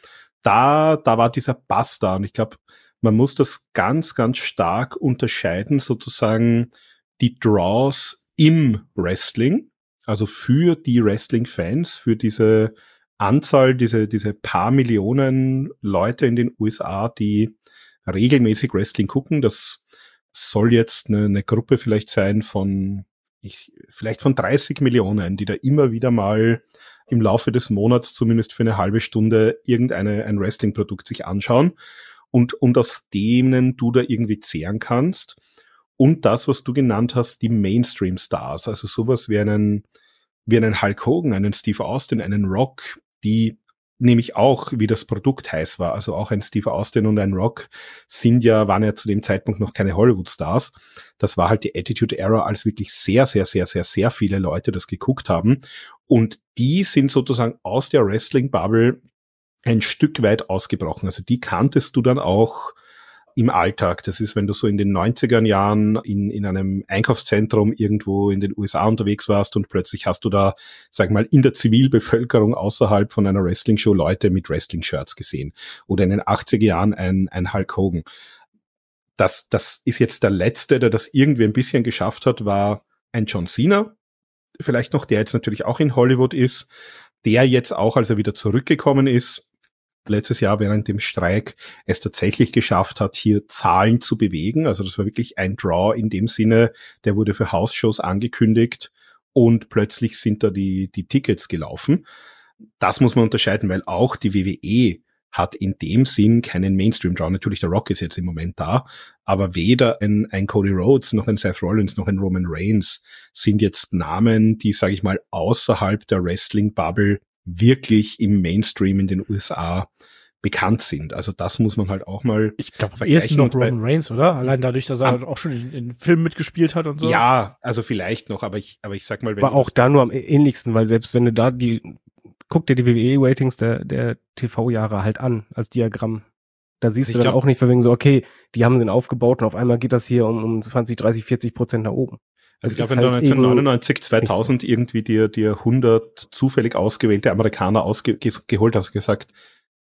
da war dieser Bass da. Und ich glaube, man muss das ganz, ganz stark unterscheiden, sozusagen die Draws im Wrestling, also für die Wrestling-Fans, für diese Anzahl, diese paar Millionen Leute in den USA, die regelmäßig Wrestling gucken. Das soll jetzt eine Gruppe vielleicht sein von 30 Millionen, die da immer wieder mal im Laufe des Monats zumindest für eine halbe Stunde ein Wrestling-Produkt sich anschauen. Und aus denen du da irgendwie zehren kannst. Und das, was du genannt hast, die Mainstream-Stars, also sowas wie einen Hulk Hogan, einen Steve Austin, einen Rock, die nämlich auch, wie das Produkt heiß war, also auch ein Steve Austin und ein Rock waren ja zu dem Zeitpunkt noch keine Hollywood-Stars. Das war halt die Attitude Era, als wirklich sehr, sehr, sehr, sehr, sehr viele Leute das geguckt haben. Und die sind sozusagen aus der Wrestling-Bubble ein Stück weit ausgebrochen. Also die kanntest du dann auch im Alltag. Das ist, wenn du so in den 90er Jahren in einem Einkaufszentrum irgendwo in den USA unterwegs warst und plötzlich hast du da, sag mal, in der Zivilbevölkerung außerhalb von einer Wrestling-Show Leute mit Wrestling-Shirts gesehen. Oder in den 80er Jahren ein Hulk Hogan. Das ist jetzt der Letzte, der das irgendwie ein bisschen geschafft hat, war ein John Cena. Vielleicht noch, der jetzt natürlich auch in Hollywood ist, der jetzt auch, als er wieder zurückgekommen ist, letztes Jahr während dem Streik es tatsächlich geschafft hat, hier Zahlen zu bewegen. Also das war wirklich ein Draw in dem Sinne, der wurde für House-Shows angekündigt und plötzlich sind da die Tickets gelaufen. Das muss man unterscheiden, weil auch die WWE hat in dem Sinn keinen Mainstream-Draw. Natürlich, der Rock ist jetzt im Moment da, aber weder ein Cody Rhodes, noch ein Seth Rollins, noch ein Roman Reigns sind jetzt Namen, die, sage ich mal, außerhalb der Wrestling-Bubble wirklich im Mainstream in den USA bekannt sind. Also das muss man halt auch mal. Ich glaube, am ehesten noch Roman Reigns, oder? Allein dadurch, dass er halt auch schon in Filmen mitgespielt hat und so. Ja, also vielleicht noch, aber ich sag mal, wenn war auch da nur am ähnlichsten, weil selbst wenn du da guck dir die WWE-Ratings der TV-Jahre halt an, als Diagramm. Da siehst du dann auch nicht von wegen so, okay, die haben den aufgebaut und auf einmal geht das hier um 20, 30, 40% nach oben. Also ich glaube, wenn du 1999, 2000 irgendwie dir 100 zufällig ausgewählte Amerikaner geholt hast, gesagt,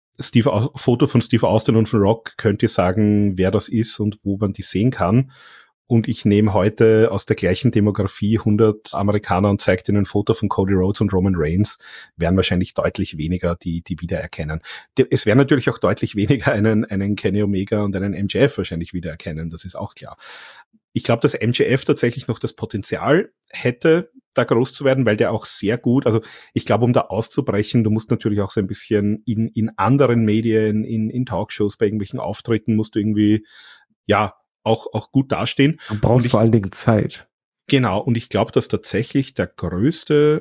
Foto von Steve Austin und von Rock, könnt ihr sagen, wer das ist und wo man die sehen kann. Und ich nehme heute aus der gleichen Demografie 100 Amerikaner und zeige ihnen ein Foto von Cody Rhodes und Roman Reigns, wären wahrscheinlich deutlich weniger, die wiedererkennen. Es wären natürlich auch deutlich weniger einen Kenny Omega und einen MJF wahrscheinlich wiedererkennen, das ist auch klar. Ich glaube, dass MJF tatsächlich noch das Potenzial hätte, da groß zu werden, weil der auch sehr gut, also ich glaube, um da auszubrechen, du musst natürlich auch so ein bisschen in anderen Medien, in Talkshows, bei irgendwelchen Auftritten musst du irgendwie, ja, auch gut dastehen. Du brauchst vor allen Dingen Zeit. Genau, und ich glaube, dass tatsächlich das größte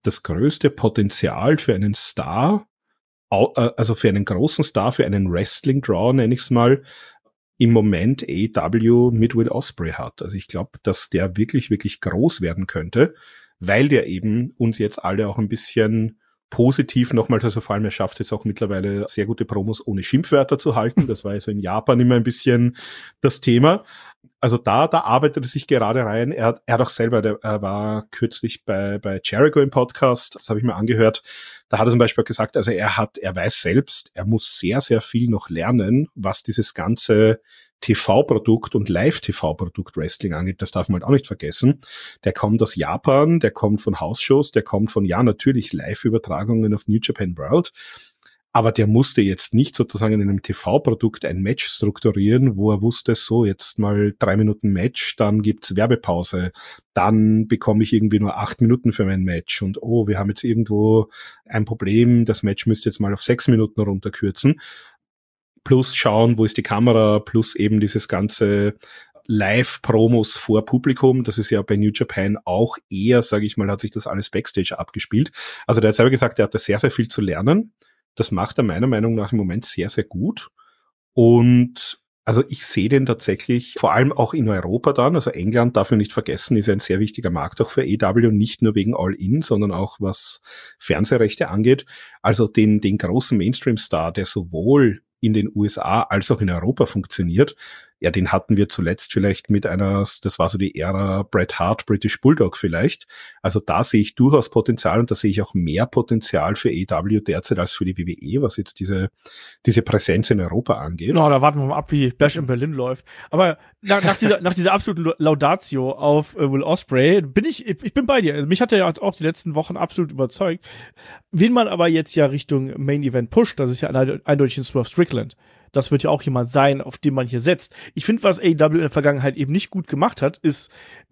Potenzial für einen Star, also für einen großen Star, für einen Wrestling-Draw, nenne ich es mal, im Moment AEW mit Will Ospreay hat. Also ich glaube, dass der wirklich, wirklich groß werden könnte, weil der eben uns jetzt alle auch ein bisschen positiv nochmals, also vor allem er schafft es auch mittlerweile sehr gute Promos ohne Schimpfwörter zu halten. Das war ja so in Japan immer ein bisschen das Thema. Also da arbeitet er sich gerade rein. Er hat auch selber, er war kürzlich bei Jericho im Podcast, das habe ich mir angehört. Da hat er zum Beispiel gesagt, also er weiß selbst, er muss sehr, sehr viel noch lernen, was dieses ganze TV-Produkt und Live-TV-Produkt Wrestling angeht, das darf man halt auch nicht vergessen. Der kommt aus Japan, der kommt von Hausshows, der kommt von, ja, natürlich Live-Übertragungen auf New Japan World, aber der musste jetzt nicht sozusagen in einem TV-Produkt ein Match strukturieren, wo er wusste, so, jetzt mal 3 Minuten Match, dann gibt's Werbepause, dann bekomme ich irgendwie nur 8 Minuten für mein Match und oh, wir haben jetzt irgendwo ein Problem, das Match müsste jetzt mal auf 6 Minuten runterkürzen. Plus schauen, wo ist die Kamera, plus eben dieses ganze Live-Promos vor Publikum. Das ist ja bei New Japan auch eher, sage ich mal, hat sich das alles Backstage abgespielt. Also der hat selber gesagt, er hatte sehr, sehr viel zu lernen. Das macht er meiner Meinung nach im Moment sehr, sehr gut. Und also ich sehe den tatsächlich, vor allem auch in Europa dann, also England darf man nicht vergessen, ist ein sehr wichtiger Markt auch für AEW, nicht nur wegen All-In, sondern auch was Fernsehrechte angeht. Also den großen Mainstream-Star, der sowohl in den USA als auch in Europa funktioniert. Ja, den hatten wir zuletzt vielleicht mit das war so die Ära Bret Hart, British Bulldog vielleicht. Also da sehe ich durchaus Potenzial und da sehe ich auch mehr Potenzial für AEW derzeit als für die WWE, was jetzt diese Präsenz in Europa angeht. No, da warten wir mal ab, wie Bash in Berlin läuft. Aber nach dieser absoluten Laudatio auf Will Ospreay ich bin bei dir. Mich hat er ja jetzt auch die letzten Wochen absolut überzeugt. Wen man aber jetzt ja Richtung Main Event pusht, das ist ja eindeutig ein Swerve Strickland. Das wird ja auch jemand sein, auf den man hier setzt. Ich finde, was AEW in der Vergangenheit eben nicht gut gemacht hat, ist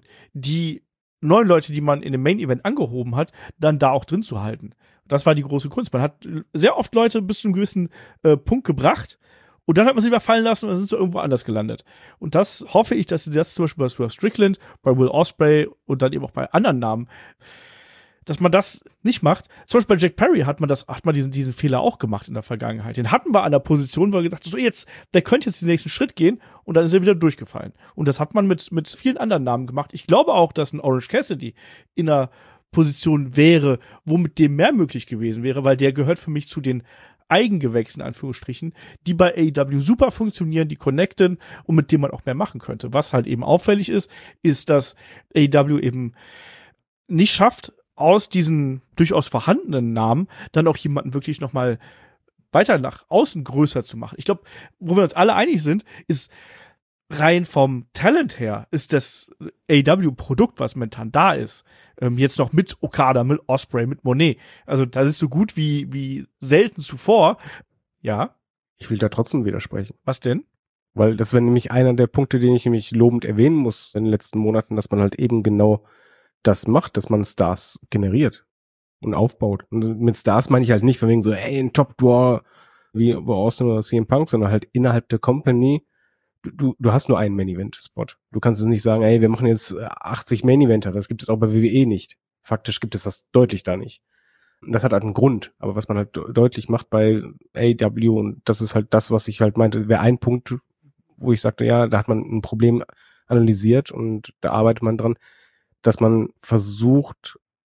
die 9 Leute, die man in dem Main Event angehoben hat, dann da auch drin zu halten. Das war die große Kunst. Man hat sehr oft Leute bis zu einem gewissen Punkt gebracht und dann hat man sie überfallen lassen und dann sind sie irgendwo anders gelandet. Und das hoffe ich, dass sie das zum Beispiel bei Swerve Strickland, bei Will Ospreay und dann eben auch bei anderen Namen, dass man das nicht macht. Zum Beispiel bei Jack Perry hat man diesen Fehler auch gemacht in der Vergangenheit. Den hatten wir an der Position, wo er gesagt hat, so der könnte jetzt den nächsten Schritt gehen und dann ist er wieder durchgefallen. Und das hat man mit vielen anderen Namen gemacht. Ich glaube auch, dass ein Orange Cassidy in einer Position wäre, wo mit dem mehr möglich gewesen wäre, weil der gehört für mich zu den Eigengewächsen, in Anführungsstrichen, die bei AEW super funktionieren, die connecten und mit denen man auch mehr machen könnte. Was halt eben auffällig ist, dass AEW eben nicht schafft, aus diesen durchaus vorhandenen Namen dann auch jemanden wirklich nochmal weiter nach außen größer zu machen. Ich glaube, wo wir uns alle einig sind, ist rein vom Talent her, ist das AEW-Produkt, was momentan da ist, jetzt noch mit Okada, mit Ospreay, mit Monet. Also das ist so gut wie selten zuvor. Ja. Ich will da trotzdem widersprechen. Was denn? Weil das wäre nämlich einer der Punkte, den ich nämlich lobend erwähnen muss in den letzten Monaten, dass man halt eben genau das macht, dass man Stars generiert und aufbaut. Und mit Stars meine ich halt nicht von wegen so, ein Top-Draw wie Austin oder CM Punk, sondern halt innerhalb der Company. Du hast nur einen Main-Event-Spot. Du kannst es nicht sagen, wir machen jetzt 80 Main-Eventer. Das gibt es auch bei WWE nicht. Faktisch gibt es das deutlich da nicht. Das hat halt einen Grund. Aber was man halt deutlich macht bei AEW, und das ist halt das, was ich halt meinte, wäre ein Punkt, wo ich sagte, ja, da hat man ein Problem analysiert und da arbeitet man dran, dass man versucht,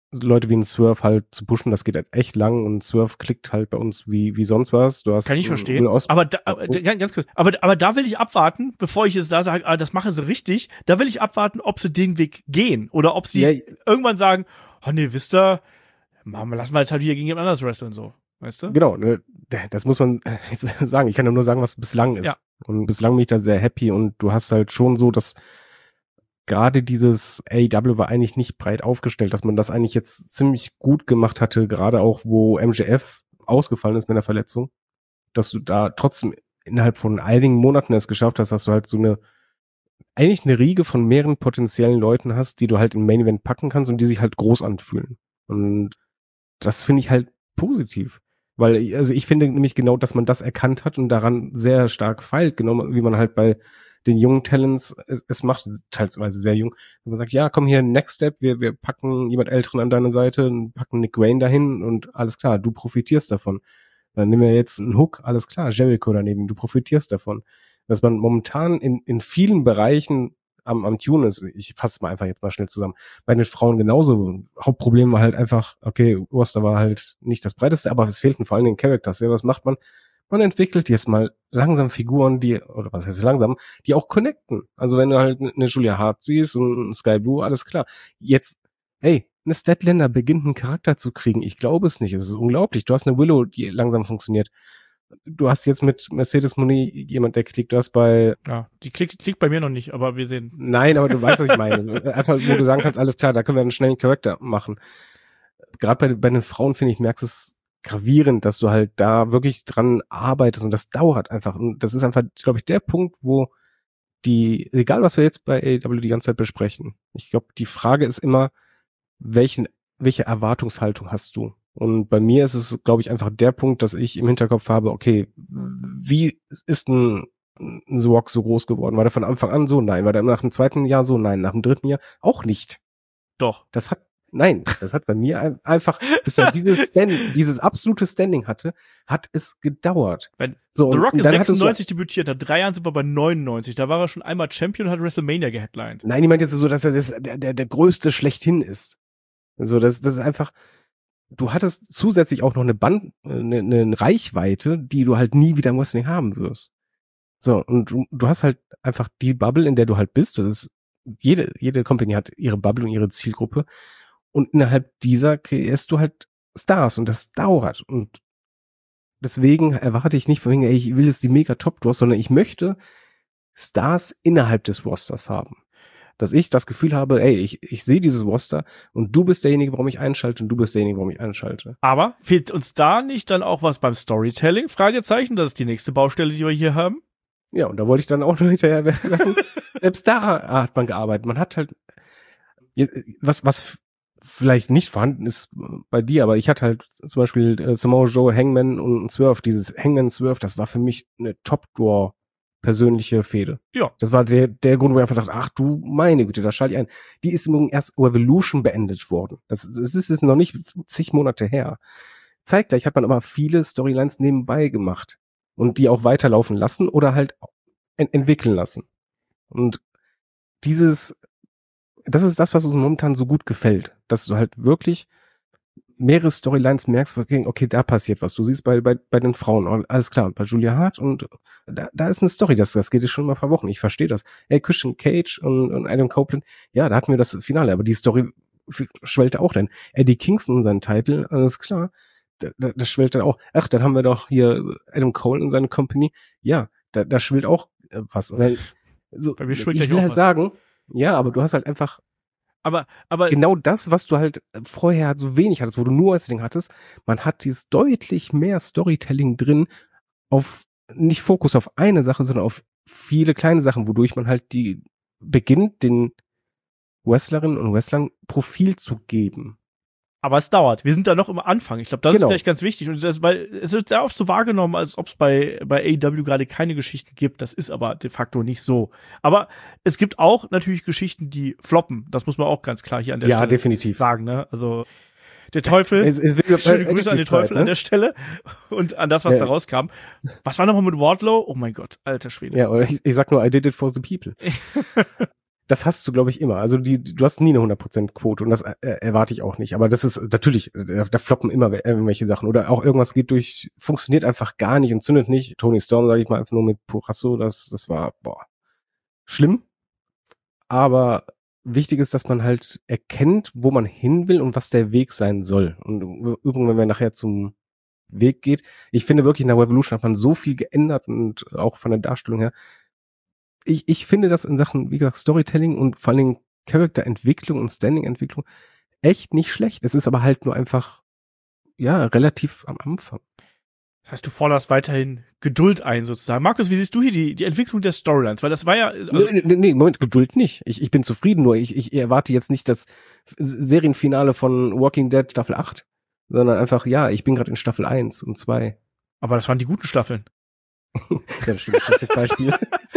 Leute wie ein Swerve halt zu pushen, das geht halt echt lang und Swerve klickt halt bei uns wie sonst was. Du hast kann ich verstehen. Aber ganz kurz. Aber da will ich abwarten, bevor ich jetzt da sage, das machen sie richtig. Da will ich abwarten, ob sie den Weg gehen oder ob sie irgendwann sagen, oh nee, wisst ihr, lassen wir jetzt halt wieder gegen jemand anderes wresteln, so. Weißt du? Genau, das muss man jetzt sagen. Ich kann ja nur sagen, was bislang ist. Ja. Und bislang bin ich da sehr happy und du hast halt schon so, dass gerade dieses AEW war eigentlich nicht breit aufgestellt, dass man das eigentlich jetzt ziemlich gut gemacht hatte, gerade auch, wo MJF ausgefallen ist mit einer Verletzung, dass du da trotzdem innerhalb von einigen Monaten es geschafft hast, dass du halt so eigentlich eine Riege von mehreren potenziellen Leuten hast, die du halt im Main Event packen kannst und die sich halt groß anfühlen. Und das finde ich halt positiv. Weil, also ich finde nämlich genau, dass man das erkannt hat und daran sehr stark feilt, genau wie man halt bei den jungen Talents es macht, teilweise sehr jung. Und man sagt, ja, komm hier, Next Step, wir packen jemand Älteren an deine Seite, packen Nick Wayne dahin und alles klar, du profitierst davon. Dann nehmen wir jetzt einen Hook, alles klar, Jericho daneben, du profitierst davon. Dass man momentan in vielen Bereichen am Tune ist, ich fasse mal einfach jetzt mal schnell zusammen, bei den Frauen genauso. Hauptproblem war halt einfach, okay, Roster war halt nicht das breiteste, aber es fehlten vor allen Dingen Characters. Ja, was macht man? Man entwickelt jetzt mal langsam Figuren, die auch connecten. Also wenn du halt eine Julia Hart siehst und einen Sky Blue, alles klar. Jetzt, hey, eine Statlander beginnt einen Charakter zu kriegen. Ich glaube es nicht. Es ist unglaublich. Du hast eine Willow, die langsam funktioniert. Du hast jetzt mit Mercedes Moné jemand, der klickt. Du hast die klickt bei mir noch nicht, aber wir sehen. Nein, aber du weißt, was ich meine. Einfach, wo du sagen kannst, alles klar, da können wir einen schnellen Charakter machen. Gerade bei den Frauen, finde ich, merkst du es gravierend, dass du halt da wirklich dran arbeitest und das dauert einfach. Und das ist einfach, glaube ich, der Punkt, wo egal was wir jetzt bei AEW die ganze Zeit besprechen, ich glaube, die Frage ist immer, welche Erwartungshaltung hast du? Und bei mir ist es, glaube ich, einfach der Punkt, dass ich im Hinterkopf habe, okay, wie ist ein The Rock so groß geworden? War der von Anfang an so? Nein. War der nach dem zweiten Jahr so? Nein. Nach dem dritten Jahr auch nicht. Doch. Das hat bei mir einfach, bis er dieses absolute Standing hatte, hat es gedauert. The Rock ist 96 debütiert, nach 3 Jahren sind wir bei 99. Da war er schon einmal Champion und hat WrestleMania geheadlined. Nein, ich meinte jetzt so, dass er der größte schlechthin ist. Also das ist einfach, du hattest zusätzlich auch noch eine Reichweite, die du halt nie wieder im Wrestling haben wirst. So, und du hast halt einfach die Bubble, in der du halt bist. Das ist, jede Company hat ihre Bubble und ihre Zielgruppe. Und innerhalb dieser kreierst du halt Stars und das dauert. Und deswegen erwarte ich nicht von wegen, ich will jetzt die mega Top-Draws, sondern ich möchte Stars innerhalb des Rosters haben. Dass ich das Gefühl habe, ich sehe dieses Roster und du bist derjenige, warum ich einschalte und du bist derjenige, warum ich einschalte. Aber fehlt uns da nicht dann auch was beim Storytelling? Fragezeichen, das ist die nächste Baustelle, die wir hier haben. Ja, und da wollte ich dann auch noch hinterher werfen. Selbst da hat man gearbeitet. Man hat halt, was vielleicht nicht vorhanden ist bei dir, aber ich hatte halt zum Beispiel Samoa Joe, Hangman und Swerve. Dieses Hangman-Swerve, das war für mich eine Top-Draw persönliche Fehde. Ja. Das war der Grund, wo ich einfach dachte, ach du meine Güte, da schalte ich ein. Die ist erst Revolution beendet worden. Das ist noch nicht zig Monate her. Zeitgleich hat man aber viele Storylines nebenbei gemacht und die auch weiterlaufen lassen oder halt entwickeln lassen. Und das ist das, was uns momentan so gut gefällt, dass du halt wirklich mehrere Storylines merkst, okay, da passiert was. Du siehst bei den Frauen, alles klar, bei Julia Hart und da ist eine Story, das geht jetzt schon mal ein paar Wochen, ich verstehe das. Christian Cage und Adam Copeland, ja, da hatten wir das Finale, aber die Story schwellte auch dann. Eddie Kingston und seinen Titel, alles klar, das schwellt dann auch. Ach, dann haben wir doch hier Adam Cole und seine Company, ja, da schwillt auch was. So, bei mir schwillt ich will halt was sagen, ja, aber du hast halt einfach aber genau das, was du halt vorher so wenig hattest, wo du nur Wrestling hattest, man hat dieses deutlich mehr Storytelling drin, nicht Fokus auf eine Sache, sondern auf viele kleine Sachen, wodurch man halt beginnt, den Wrestlerinnen und Wrestlern Profil zu geben. Aber es dauert. Wir sind da noch am Anfang. Ich glaube, das ist vielleicht ganz wichtig. Und weil es wird sehr oft so wahrgenommen, als ob es bei AEW gerade keine Geschichten gibt. Das ist aber de facto nicht so. Aber es gibt auch natürlich Geschichten, die floppen. Das muss man auch ganz klar hier an der Stelle definitiv sagen. Ne? Also der Teufel, schöne Grüße an den Teufel an der Stelle und an das, was da rauskam. Was war nochmal mit Wardlow? Oh mein Gott, alter Schwede. Ja, ich sag nur, I did it for the people. das hast du, glaube ich, immer. Also du hast nie eine 100% Quote und das erwarte ich auch nicht. Aber das ist natürlich, da floppen immer irgendwelche Sachen. Oder auch irgendwas funktioniert einfach gar nicht und zündet nicht. Tony Storm, sage ich mal, einfach nur mit Purasso, das war, schlimm. Aber wichtig ist, dass man halt erkennt, wo man hin will und was der Weg sein soll. Und übrigens, wenn wir nachher zum Weg geht, ich finde wirklich, in der Revolution hat man so viel geändert und auch von der Darstellung her. Ich finde das in Sachen, wie gesagt, Storytelling und vor allen Dingen Charakterentwicklung und Standing-Entwicklung echt nicht schlecht. Es ist aber halt nur einfach, relativ am Anfang. Das heißt, du forderst weiterhin Geduld ein, sozusagen. Markus, wie siehst du hier die Entwicklung der Storylines? Weil das war ja... Nee, Moment, Geduld nicht. Ich bin zufrieden, nur ich erwarte jetzt nicht das Serienfinale von Walking Dead Staffel 8, sondern einfach, ich bin gerade in Staffel 1 und 2. Aber das waren die guten Staffeln. Ja, das ist ein schlechtes Beispiel.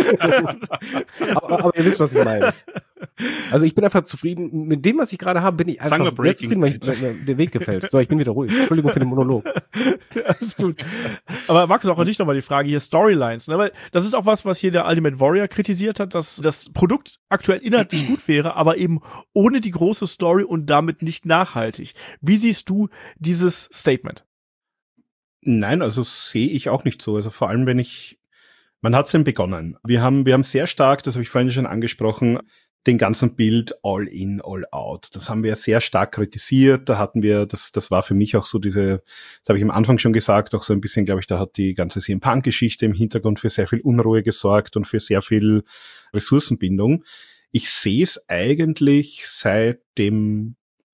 aber ihr wisst, was ich meine. Also ich bin einfach zufrieden. Mit dem, was ich gerade habe, bin ich einfach sehr zufrieden, weil der Weg gefällt. So, ich bin wieder ruhig. Entschuldigung für den Monolog. Ja, ist gut. Aber Markus, auch an dich nochmal die Frage hier, Storylines. Ne? Weil das ist auch was hier der Ultimate Warrior kritisiert hat, dass das Produkt aktuell inhaltlich gut wäre, aber eben ohne die große Story und damit nicht nachhaltig. Wie siehst du dieses Statement? Nein, also sehe ich auch nicht so. Also vor allem, man hat es eben begonnen. Wir haben sehr stark, das habe ich vorhin schon angesprochen, den ganzen Bild all in, all out. Das haben wir sehr stark kritisiert. Da hatten wir, das war für mich auch so das habe ich am Anfang schon gesagt, auch so ein bisschen, glaube ich, da hat die ganze CM Punk-Geschichte im Hintergrund für sehr viel Unruhe gesorgt und für sehr viel Ressourcenbindung. Ich sehe es eigentlich seit dem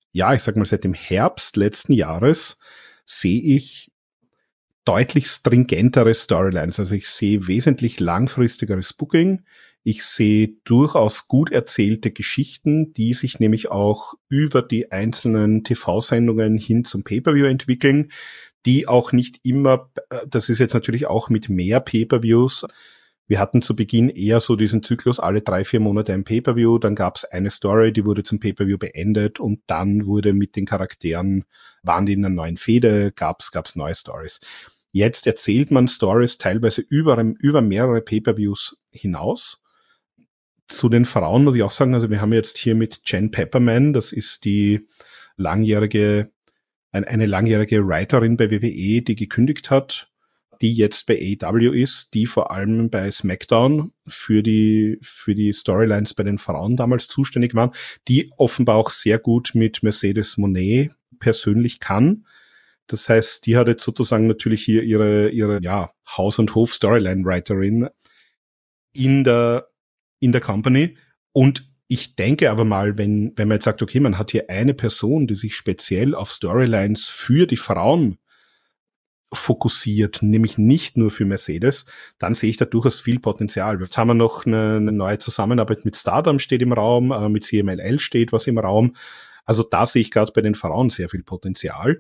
Herbst letzten Jahres, sehe ich deutlich stringentere Storylines. Also ich sehe wesentlich langfristigeres Booking. Ich sehe durchaus gut erzählte Geschichten, die sich nämlich auch über die einzelnen TV-Sendungen hin zum Pay-Per-View entwickeln, die auch nicht immer, das ist jetzt natürlich auch mit mehr Pay-Per-Views. Wir hatten zu Beginn eher so diesen Zyklus, alle 3-4 Monate ein Pay-Per-View, dann gab es eine Story, die wurde zum Pay-Per-View beendet und dann wurde mit den Charakteren, waren die in einer neuen Fehde, gab's neue Stories. Jetzt erzählt man Stories teilweise über mehrere Pay-Per-Views hinaus. Zu den Frauen muss ich auch sagen, also wir haben jetzt hier mit Jen Pepperman, das ist eine langjährige Writerin bei WWE, die gekündigt hat, die jetzt bei AEW ist, die vor allem bei SmackDown für die Storylines bei den Frauen damals zuständig waren, die offenbar auch sehr gut mit Mercedes Moné persönlich kann. Das heißt, die hat jetzt sozusagen natürlich hier ihre Haus- und Hof-Storyline-Writerin in der Company. Und ich denke aber mal, wenn man jetzt sagt, okay, man hat hier eine Person, die sich speziell auf Storylines für die Frauen fokussiert, nämlich nicht nur für Mercedes, dann sehe ich da durchaus viel Potenzial. Jetzt haben wir noch eine neue Zusammenarbeit mit Stardom steht im Raum, mit CMLL steht was im Raum. Also da sehe ich gerade bei den Frauen sehr viel Potenzial.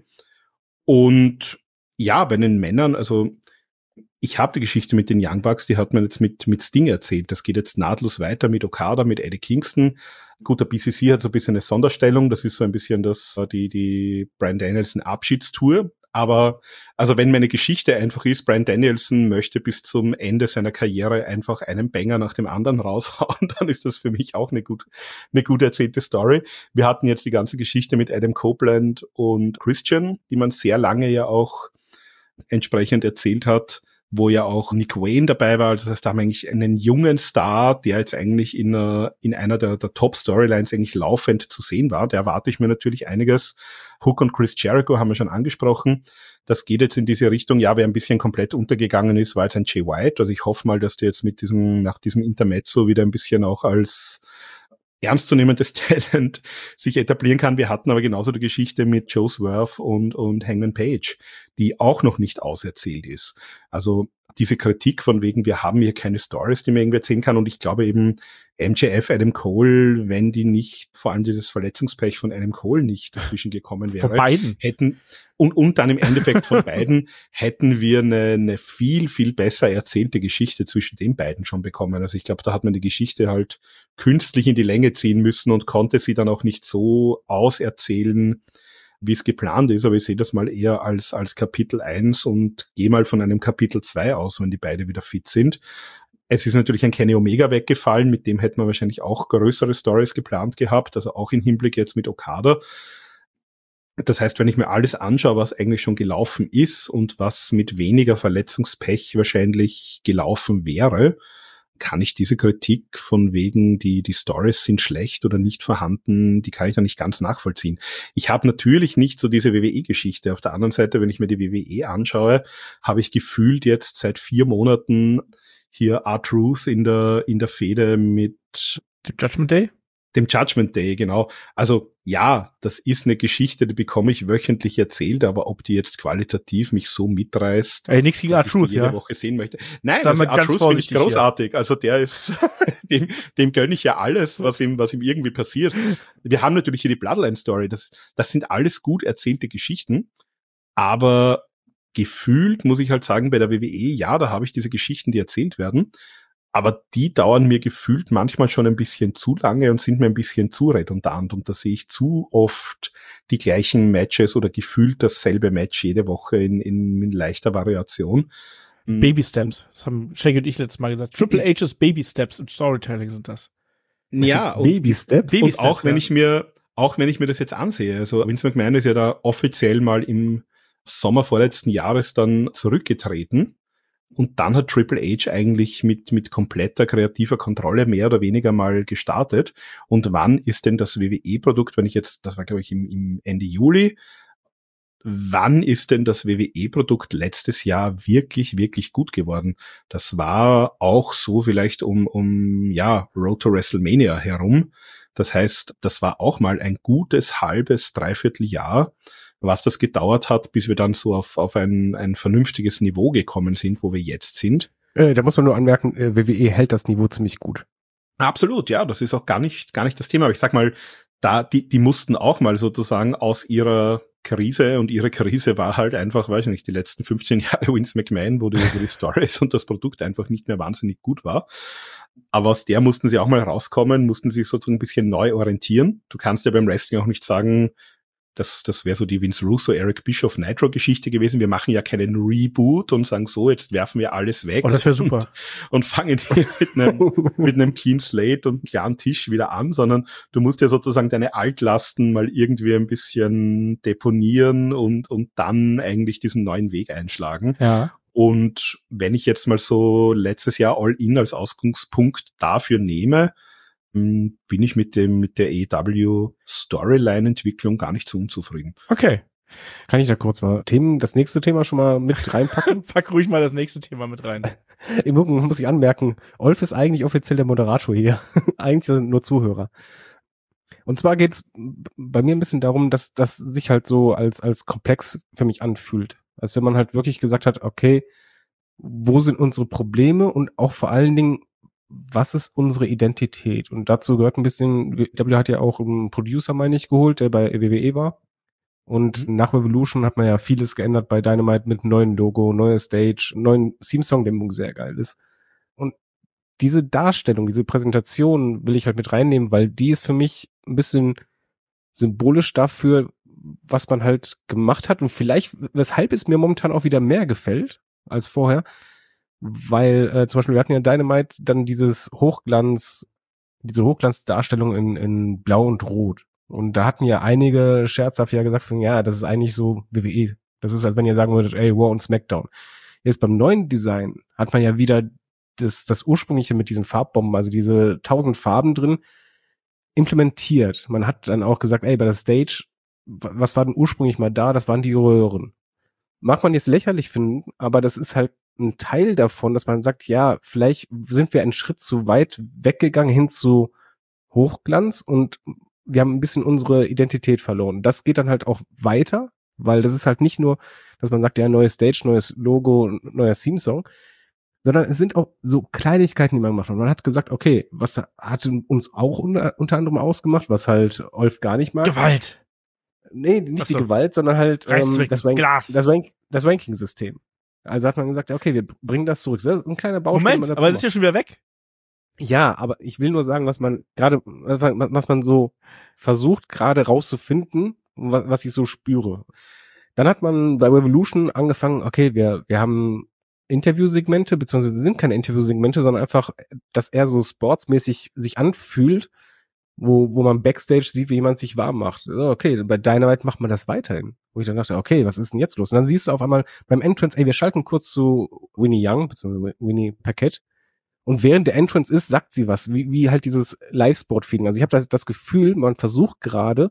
Und ja, bei den Männern, also ich habe die Geschichte mit den Young Bucks, die hat man jetzt mit Sting erzählt. Das geht jetzt nahtlos weiter mit Okada, mit Eddie Kingston. Gut, der BCC hat so ein bisschen eine Sonderstellung. Das ist so ein bisschen die Bryan Danielson Abschiedstour. Aber also wenn meine Geschichte einfach ist, Bryan Danielson möchte bis zum Ende seiner Karriere einfach einen Banger nach dem anderen raushauen, dann ist das für mich auch eine gut erzählte Story. Wir hatten jetzt die ganze Geschichte mit Adam Copeland und Christian, die man sehr lange ja auch entsprechend erzählt hat, wo ja auch Nick Wayne dabei war. Das heißt, da haben wir eigentlich einen jungen Star, der jetzt eigentlich in einer der Top-Storylines eigentlich laufend zu sehen war. Da erwarte ich mir natürlich einiges. Hook und Chris Jericho haben wir schon angesprochen. Das geht jetzt in diese Richtung. Ja, wer ein bisschen komplett untergegangen ist, war jetzt ein Jay White. Also ich hoffe mal, dass der jetzt nach diesem Intermezzo wieder ein bisschen auch als ernstzunehmendes Talent sich etablieren kann. Wir hatten aber genauso die Geschichte mit Joe Swerve und Hangman Page, die auch noch nicht auserzählt ist. Also diese Kritik von wegen, wir haben hier keine Stories, die man irgendwie erzählen kann. Und ich glaube eben, MJF, Adam Cole, wenn die nicht, vor allem dieses Verletzungspech von Adam Cole nicht dazwischen gekommen wäre. Von beiden. Und dann im Endeffekt von beiden hätten wir eine viel, viel besser erzählte Geschichte zwischen den beiden schon bekommen. Also ich glaube, da hat man die Geschichte halt künstlich in die Länge ziehen müssen und konnte sie dann auch nicht so auserzählen, wie es geplant ist, aber ich sehe das mal eher als Kapitel 1 und gehe mal von einem Kapitel 2 aus, wenn die beide wieder fit sind. Es ist natürlich ein Kenny Omega weggefallen, mit dem hätten wir wahrscheinlich auch größere Stories geplant gehabt, also auch im Hinblick jetzt mit Okada. Das heißt, wenn ich mir alles anschaue, was eigentlich schon gelaufen ist und was mit weniger Verletzungspech wahrscheinlich gelaufen wäre, kann ich diese Kritik von wegen, die Stories sind schlecht oder nicht vorhanden, die kann ich da nicht ganz nachvollziehen. Ich habe natürlich nicht so diese WWE-Geschichte. Auf der anderen Seite, wenn ich mir die WWE anschaue, habe ich gefühlt jetzt seit 4 Monaten hier R-Truth in der Fehde mit Judgment Day? Dem Judgment Day, genau. Also ja, das ist eine Geschichte, die bekomme ich wöchentlich erzählt, aber ob die jetzt qualitativ mich so mitreißt, nichts gegen R-Truth, jede Woche sehen möchte. Nein, also R-Truth finde ich großartig. Hier. Also der ist, dem gönne ich ja alles, was ihm irgendwie passiert. Wir haben natürlich hier die Bloodline-Story. Das sind alles gut erzählte Geschichten, aber gefühlt muss ich halt sagen, bei der WWE, ja, da habe ich diese Geschichten, die erzählt werden, aber die dauern mir gefühlt manchmal schon ein bisschen zu lange und sind mir ein bisschen zu redundant. Und da sehe ich zu oft die gleichen Matches oder gefühlt dasselbe Match jede Woche in leichter Variation. Baby Steps. Das haben Shaggy und ich letztes Mal gesagt. Triple H's Baby Steps im Storytelling sind das. Ja, Baby Steps. Und auch wenn ich mir das jetzt ansehe, also Vince McMahon ist ja da offiziell mal im Sommer vorletzten Jahres dann zurückgetreten. Und dann hat Triple H eigentlich mit kompletter kreativer Kontrolle mehr oder weniger mal gestartet. Und wann ist denn das WWE-Produkt, das war glaube ich im Ende Juli, wann ist denn das WWE-Produkt letztes Jahr wirklich, wirklich gut geworden? Das war auch so vielleicht um Road to WrestleMania herum. Das heißt, das war auch mal ein gutes halbes, dreiviertel Jahr, was das gedauert hat, bis wir dann so auf ein vernünftiges Niveau gekommen sind, wo wir jetzt sind. Da muss man nur anmerken, WWE hält das Niveau ziemlich gut. Absolut, ja, das ist auch gar nicht das Thema. Aber ich sag mal, die mussten auch mal sozusagen aus ihrer Krise, und ihre Krise war halt einfach, weiß ich nicht, die letzten 15 Jahre Vince McMahon, wo die Stories und das Produkt einfach nicht mehr wahnsinnig gut war. Aber aus der mussten sie auch mal rauskommen, mussten sich sozusagen ein bisschen neu orientieren. Du kannst ja beim Wrestling auch nicht sagen, das wäre so die Vince Russo, Eric Bischoff Nitro Geschichte gewesen. Wir machen ja keinen Reboot und sagen so, jetzt werfen wir alles weg. Oh, das wäre super. Und fangen mit einem Clean Slate und einem klaren Tisch wieder an, sondern du musst ja sozusagen deine Altlasten mal irgendwie ein bisschen deponieren und dann eigentlich diesen neuen Weg einschlagen. Ja. Und wenn ich jetzt mal so letztes Jahr All-In als Ausgangspunkt dafür nehme, bin ich mit der AEW Storyline-Entwicklung gar nicht so unzufrieden. Okay. Kann ich da kurz mal das nächste Thema schon mal mit reinpacken? Pack ruhig mal das nächste Thema mit rein. Im Übrigen muss ich anmerken, Olf ist eigentlich offiziell der Moderator hier. Eigentlich sind nur Zuhörer. Und zwar geht's bei mir ein bisschen darum, dass das sich halt so als komplex für mich anfühlt. Als wenn man halt wirklich gesagt hat, okay, wo sind unsere Probleme und auch vor allen Dingen, was ist unsere Identität? Und dazu gehört ein bisschen, WWE hat ja auch einen Producer, meine ich, geholt, der bei WWE war. Und nach Revolution hat man ja vieles geändert bei Dynamite mit neuen Logo, neue Stage, neuen Theme-Song, der sehr geil ist. Und diese Darstellung, diese Präsentation will ich halt mit reinnehmen, weil die ist für mich ein bisschen symbolisch dafür, was man halt gemacht hat und vielleicht, weshalb es mir momentan auch wieder mehr gefällt als vorher. Weil zum Beispiel, wir hatten ja Dynamite dann diese Hochglanzdarstellung in Blau und Rot. Und da hatten ja einige scherzhaft ja gesagt, ja, das ist eigentlich so WWE. Das ist, als wenn ihr sagen würdet, ey, Raw und SmackDown. Jetzt beim neuen Design hat man ja wieder das ursprüngliche mit diesen Farbbomben, also diese 1000 Farben drin, implementiert. Man hat dann auch gesagt, ey, bei der Stage, was war denn ursprünglich mal da? Das waren die Röhren. Mag man jetzt lächerlich finden, aber das ist halt ein Teil davon, dass man sagt, ja, vielleicht sind wir einen Schritt zu weit weggegangen hin zu Hochglanz und wir haben ein bisschen unsere Identität verloren. Das geht dann halt auch weiter, weil das ist halt nicht nur, dass man sagt, ja, neue Stage, neues Logo, neuer Theme-Song, sondern es sind auch so Kleinigkeiten, die man macht. Und man hat gesagt, okay, was hat uns auch unter anderem ausgemacht, was halt Olf gar nicht mag? Gewalt. Nee, nicht die Gewalt, sondern halt das Ranking-System. Also hat man gesagt, okay, wir bringen das zurück. Das ist ein kleiner Baustein. Moment, aber es ist ja schon wieder weg. Ja, aber ich will nur sagen, was man so versucht gerade rauszufinden, was ich so spüre. Dann hat man bei Revolution angefangen, okay, wir haben Interviewsegmente, beziehungsweise sind keine Interviewsegmente, sondern einfach, dass er so sportsmäßig sich anfühlt, wo man Backstage sieht, wie jemand sich warm macht. Okay, bei Dynamite macht man das weiterhin. Wo ich dann dachte, okay, was ist denn jetzt los? Und dann siehst du auf einmal beim Entrance, wir schalten kurz zu Winnie Young, beziehungsweise Winnie Paquette. Und während der Entrance ist, sagt sie was, wie halt dieses Live-Sport-Feeling. Also ich habe das Gefühl, man versucht gerade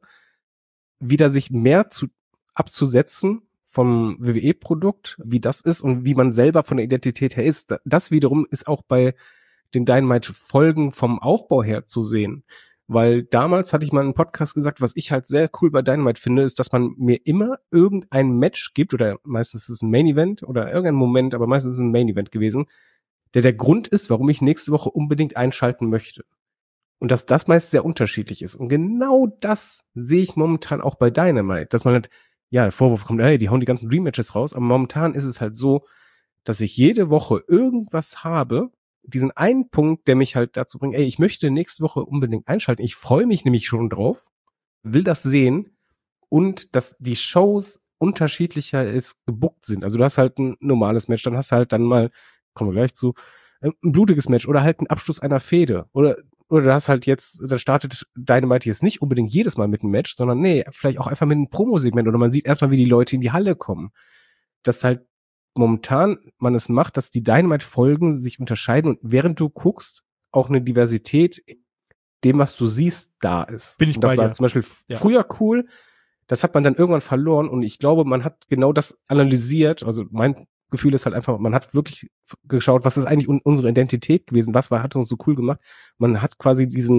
wieder sich mehr abzusetzen vom WWE-Produkt, wie das ist und wie man selber von der Identität her ist. Das wiederum ist auch bei den Dynamite-Folgen vom Aufbau her zu sehen. Weil damals hatte ich mal einen Podcast gesagt, was ich halt sehr cool bei Dynamite finde, ist, dass man mir immer irgendein Match gibt, oder meistens ist es ein Main-Event oder irgendein Moment, aber meistens ist es ein Main-Event gewesen, der Grund ist, warum ich nächste Woche unbedingt einschalten möchte. Und dass das meist sehr unterschiedlich ist. Und genau das sehe ich momentan auch bei Dynamite. Dass man halt, der Vorwurf kommt, die hauen die ganzen Dream-Matches raus. Aber momentan ist es halt so, dass ich jede Woche irgendwas habe, diesen einen Punkt, der mich halt dazu bringt, ich möchte nächste Woche unbedingt einschalten. Ich freue mich nämlich schon drauf, will das sehen. Und dass die Shows unterschiedlicher gebuckt sind. Also du hast halt ein normales Match, dann hast du halt dann mal, kommen wir gleich zu, ein blutiges Match oder halt ein Abschluss einer Fehde. Oder du hast halt jetzt, da startet Dynamite jetzt nicht unbedingt jedes Mal mit einem Match, sondern vielleicht auch einfach mit einem Promosegment oder man sieht erstmal, wie die Leute in die Halle kommen. Dass halt momentan man es macht, dass die Dynamite-Folgen sich unterscheiden und während du guckst, auch eine Diversität dem, was du siehst, da ist. Bin ich und das bei war dir. Zum Beispiel früher cool, das hat man dann irgendwann verloren und ich glaube, man hat genau das analysiert, also mein Gefühl ist halt einfach, man hat wirklich geschaut, was ist eigentlich unsere Identität gewesen, hat uns so cool gemacht. Man hat quasi diese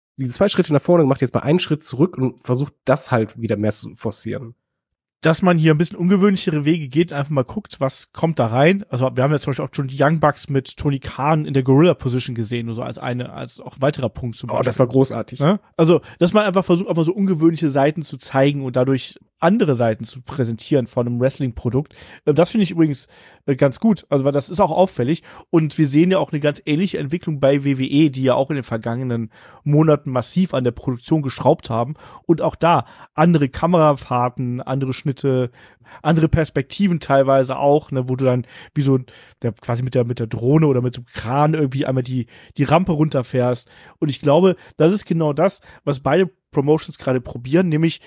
2 Schritte nach vorne gemacht, jetzt mal einen Schritt zurück und versucht, das halt wieder mehr zu forcieren. Dass man hier ein bisschen ungewöhnlichere Wege geht, einfach mal guckt, was kommt da rein. Also wir haben ja zum Beispiel auch schon die Young Bucks mit Tony Khan in der Gorilla-Position gesehen, nur so als auch weiterer Punkt zum Beispiel. Das war großartig. Ja? Also, dass man einfach versucht, auch mal so ungewöhnliche Seiten zu zeigen und dadurch andere Seiten zu präsentieren von einem Wrestling-Produkt. Das finde ich übrigens ganz gut. Also, weil das ist auch auffällig. Und wir sehen ja auch eine ganz ähnliche Entwicklung bei WWE, die ja auch in den vergangenen Monaten massiv an der Produktion geschraubt haben. Und auch da andere Kamerafahrten, andere Schnitte, andere Perspektiven teilweise auch, ne, wo du dann wie so quasi mit der Drohne oder mit dem Kran irgendwie einmal die Rampe runterfährst. Und ich glaube, das ist genau das, was beide Promotions gerade probieren, nämlich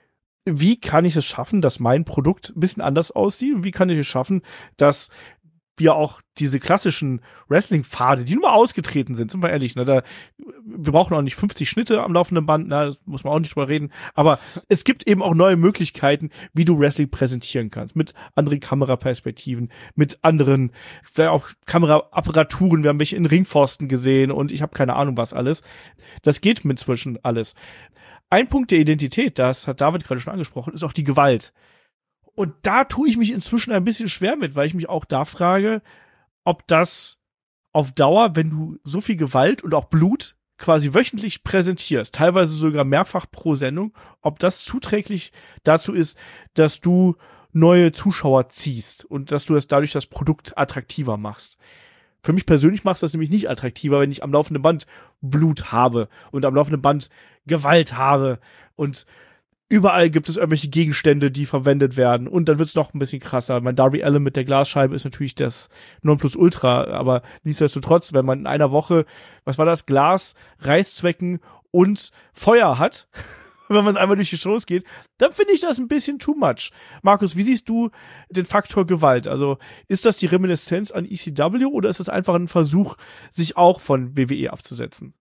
wie kann ich es schaffen, dass mein Produkt ein bisschen anders aussieht und wie kann ich es schaffen, dass wir auch diese klassischen Wrestling-Pfade, die nun mal ausgetreten sind, sind wir ehrlich, ne, wir brauchen auch nicht 50 Schnitte am laufenden Band, da muss man auch nicht drüber reden, aber es gibt eben auch neue Möglichkeiten, wie du Wrestling präsentieren kannst, mit anderen Kameraperspektiven, mit anderen, vielleicht auch Kameraapparaturen, wir haben welche in Ringpfosten gesehen und ich habe keine Ahnung was alles. Das geht mit inzwischen alles. Ein Punkt der Identität, das hat David gerade schon angesprochen, ist auch die Gewalt. Und da tue ich mich inzwischen ein bisschen schwer mit, weil ich mich auch da frage, ob das auf Dauer, wenn du so viel Gewalt und auch Blut quasi wöchentlich präsentierst, teilweise sogar mehrfach pro Sendung, ob das zuträglich dazu ist, dass du neue Zuschauer ziehst und dass du dadurch das Produkt attraktiver machst. Für mich persönlich macht es das nämlich nicht attraktiver, wenn ich am laufenden Band Blut habe und am laufenden Band Gewalt habe und überall gibt es irgendwelche Gegenstände, die verwendet werden und dann wird es noch ein bisschen krasser. Mein Darby Allin mit der Glasscheibe ist natürlich das Nonplusultra, aber nichtsdestotrotz, wenn man in einer Woche, was war das, Glas, Reißzwecken und Feuer hat, wenn man einmal durch die Shows geht, dann finde ich das ein bisschen too much. Markus, wie siehst du den Faktor Gewalt? Also ist das die Reminiszenz an ECW oder ist das einfach ein Versuch, sich auch von WWE abzusetzen?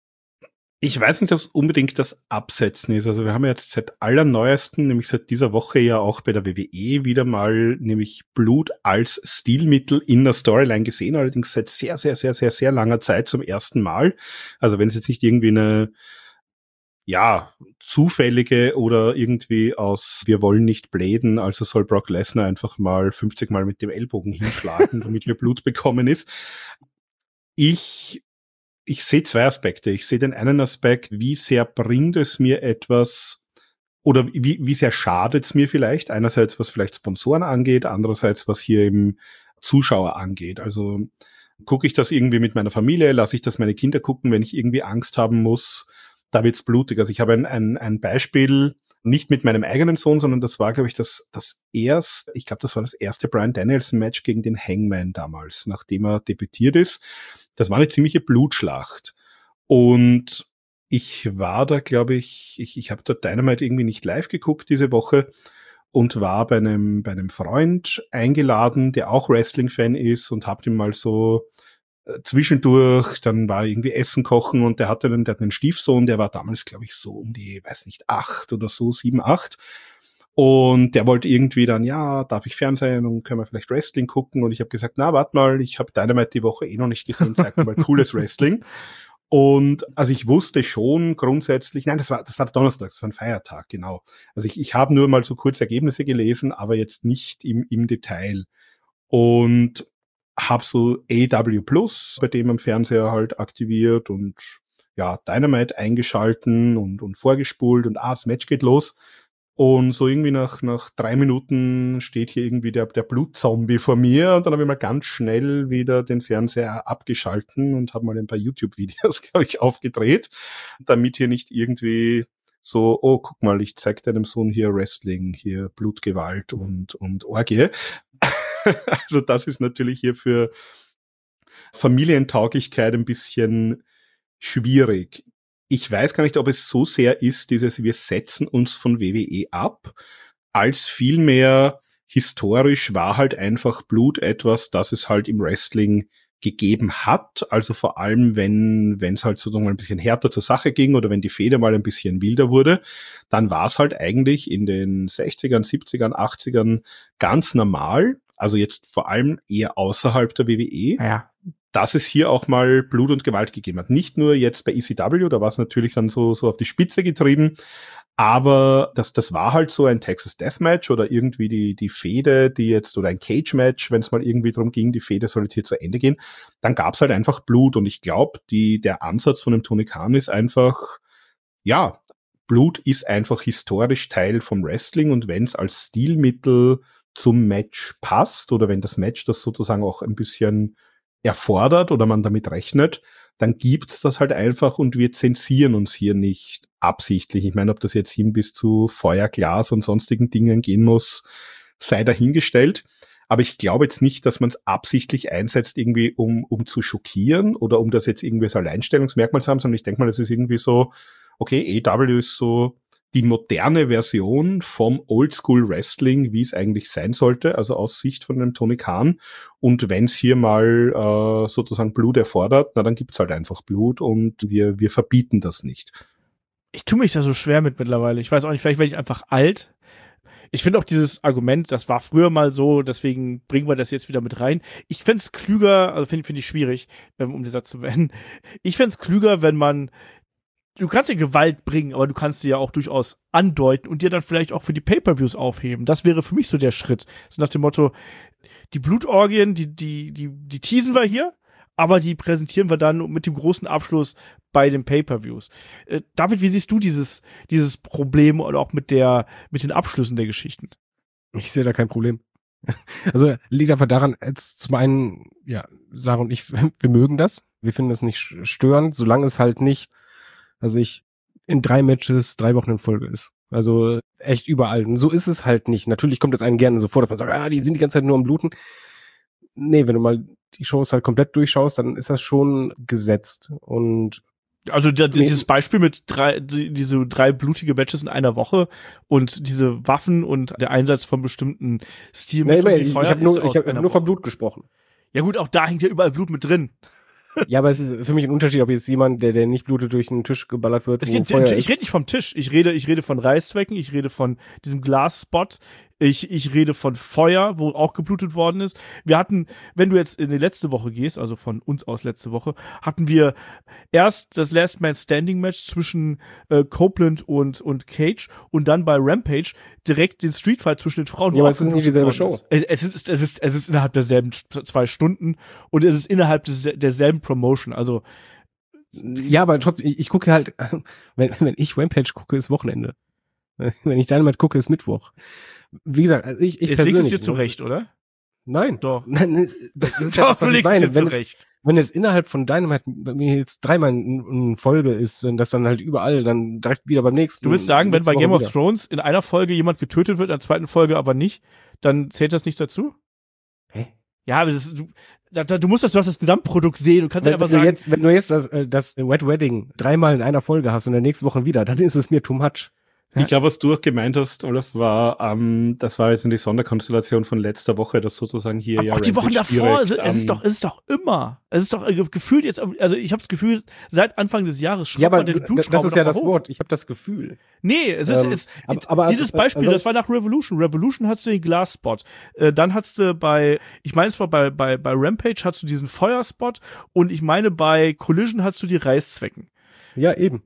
Ich weiß nicht, ob es unbedingt das Absetzen ist. Also wir haben ja jetzt seit allerneuesten, nämlich seit dieser Woche ja auch bei der WWE wieder mal nämlich Blut als Stilmittel in der Storyline gesehen, allerdings seit sehr, sehr, sehr, sehr, sehr langer Zeit zum ersten Mal. Also wenn es jetzt nicht irgendwie eine zufällige oder irgendwie aus wir wollen nicht bläden, also soll Brock Lesnar einfach mal 50 Mal mit dem Ellbogen hinschlagen, damit wir Blut bekommen ist. Ich sehe 2 Aspekte. Ich sehe den einen Aspekt, wie sehr bringt es mir etwas oder wie sehr schadet es mir vielleicht. Einerseits, was vielleicht Sponsoren angeht, andererseits, was hier eben Zuschauer angeht. Also gucke ich das irgendwie mit meiner Familie, lasse ich das meine Kinder gucken, wenn ich irgendwie Angst haben muss, da wird's blutig. Also ich habe ein Beispiel, nicht mit meinem eigenen Sohn, sondern das war, glaube ich, das war das erste Bryan Danielson-Match gegen den Hangman damals, nachdem er debütiert ist. Das war eine ziemliche Blutschlacht. Und ich war da, glaube ich habe da Dynamite irgendwie nicht live geguckt diese Woche und war bei einem Freund eingeladen, der auch Wrestling-Fan ist, und hab ihm mal so zwischendurch, dann war irgendwie Essen kochen, und der hat einen Stiefsohn, der war damals, glaube ich, so um die, 8 oder so, 7, 8. Und der wollte irgendwie dann, ja, darf ich Fernsehen und können wir vielleicht Wrestling gucken? Und ich habe gesagt, na, warte mal, ich habe Dynamite die Woche noch nicht gesehen, zeig mir mal cooles Wrestling. Und also ich wusste schon grundsätzlich, nein, das war Donnerstag, das war ein Feiertag, genau. Also ich habe nur mal so kurz Ergebnisse gelesen, aber jetzt nicht im Detail. Und habe so AEW Plus bei dem am Fernseher halt aktiviert und ja, Dynamite eingeschalten und vorgespult, und das Match geht los. Und so irgendwie nach 3 Minuten steht hier irgendwie der Blutzombie vor mir, und dann habe ich mal ganz schnell wieder den Fernseher abgeschalten und habe mal ein paar YouTube-Videos, glaube ich, aufgedreht, damit hier nicht irgendwie so, oh, guck mal, ich zeig deinem Sohn hier Wrestling, hier Blutgewalt und Orgie. Also das ist natürlich hier für Familientauglichkeit ein bisschen schwierig. Ich weiß gar nicht, ob es so sehr ist, wir setzen uns von WWE ab, als vielmehr historisch war halt einfach Blut etwas, das es halt im Wrestling gegeben hat. Also vor allem, wenn es halt sozusagen ein bisschen härter zur Sache ging oder wenn die Fehde mal ein bisschen wilder wurde, dann war es halt eigentlich in den 60ern, 70ern, 80ern ganz normal, also jetzt vor allem eher außerhalb der WWE, ja, dass es hier auch mal Blut und Gewalt gegeben hat. Nicht nur jetzt bei ECW, da war es natürlich dann so auf die Spitze getrieben, aber das war halt so ein Texas Deathmatch oder irgendwie die Fehde, die jetzt, oder ein Cage-Match, wenn es mal irgendwie darum ging, die Fehde soll jetzt hier zu Ende gehen, dann gab's halt einfach Blut, und ich glaube, der Ansatz von dem Tony Khan ist einfach, ja, Blut ist einfach historisch Teil vom Wrestling, und wenn es als Stilmittel zum Match passt oder wenn das Match das sozusagen auch ein bisschen erfordert oder man damit rechnet, dann gibt's das halt einfach, und wir zensieren uns hier nicht absichtlich. Ich meine, ob das jetzt hin bis zu Feuer, Glas und sonstigen Dingen gehen muss, sei dahingestellt. Aber ich glaube jetzt nicht, dass man es absichtlich einsetzt, irgendwie um zu schockieren oder um das jetzt irgendwie als Alleinstellungsmerkmal zu haben, sondern ich denke mal, das ist irgendwie so, okay, AEW ist so die moderne Version vom Oldschool Wrestling, wie es eigentlich sein sollte, also aus Sicht von dem Tony Khan. Und wenn es hier mal sozusagen Blut erfordert, na dann gibt's halt einfach Blut, und wir verbieten das nicht. Ich tue mich da so schwer mit mittlerweile. Ich weiß auch nicht, vielleicht werde ich einfach alt. Ich finde auch dieses Argument, das war früher mal so, deswegen bringen wir das jetzt wieder mit rein. Ich fände es klüger, also finde ich schwierig, um den Satz zu beenden. Ich fände es klüger, wenn man, du kannst ja Gewalt bringen, aber du kannst sie ja auch durchaus andeuten und dir dann vielleicht auch für die Pay-Per-Views aufheben. Das wäre für mich so der Schritt. So nach dem Motto, die Blutorgien, die teasen wir hier, aber die präsentieren wir dann mit dem großen Abschluss bei den Pay-Per-Views. David, wie siehst du dieses Problem oder auch mit den Abschlüssen der Geschichten? Ich sehe da kein Problem. Also liegt einfach daran, jetzt zum einen, ja, Sarah und ich, wir mögen das. Wir finden das nicht störend, solange es halt nicht, also in 3 Matches 3 Wochen in Folge ist. Also echt überall. Und so ist es halt nicht. Natürlich kommt es einem gerne so vor, dass man sagt, die sind die ganze Zeit nur am Bluten. Nee, wenn du mal die Shows halt komplett durchschaust, dann ist das schon gesetzt. Und also dieses Beispiel mit diese 3 blutige Matches in einer Woche und diese Waffen und der Einsatz von bestimmten Stilmitteln. Ich habe nur von Blut gesprochen. Ja gut, auch da hängt ja überall Blut mit drin. Ja, aber es ist für mich ein Unterschied, ob jetzt jemand, der nicht blutet, durch den Tisch geballert wird. Ich rede nicht vom Tisch. Ich rede von Reißzwecken. Ich rede von diesem Glasspot. Ich rede von Feuer, wo auch geblutet worden ist. Wir hatten, wenn du jetzt in die letzte Woche gehst, also von uns aus letzte Woche, hatten wir erst das Last Man Standing Match zwischen Copeland und Cage und dann bei Rampage direkt den Streetfight zwischen den Frauen. Ja, aber es ist nicht dieselbe Show. Es ist innerhalb derselben 2 Stunden und es ist innerhalb derselben Promotion. Also ja, aber trotzdem, ich gucke halt, wenn ich Rampage gucke, ist Wochenende. Wenn ich Dynamite gucke, ist Mittwoch. Wie gesagt, ich jetzt persönlich. Jetzt liegt es dir zurecht, oder? Nein. Doch. Nein, das ist Doch, ja das, was du ich legst meine. dir zurecht. Wenn es innerhalb von Dynamite bei mir jetzt dreimal in Folge ist und das dann halt überall dann direkt wieder beim nächsten. Du willst sagen, wenn bei nächste Game Woche of Thrones in einer Folge jemand getötet wird, in der zweiten Folge aber nicht, dann zählt das nicht dazu? Hä? Ja, aber du musst doch das Gesamtprodukt sehen. Du kannst einfach sagen, wenn du jetzt das Wet Wedding dreimal in einer Folge hast und in der nächsten Woche wieder, dann ist es mir too much. Ich glaube, was du auch gemeint hast, Olaf, war, das war jetzt in die Sonderkonstellation von letzter Woche, dass sozusagen hier aber ja auch die Wochen Rampage davor, direkt, es ist doch immer. Es ist doch gefühlt jetzt, also ich habe das Gefühl, seit Anfang des Jahres schraubt man den Blutschrauber das ist ja doch mal das hoch. Wort. Ich habe das Gefühl. Nee, es ist, aber dieses Beispiel, das war nach Revolution. Revolution hast du den Glasspot. Dann hast du ich meine, es war bei Rampage hast du diesen Feuerspot und ich meine, bei Collision hast du die Reißzwecken. Ja, eben.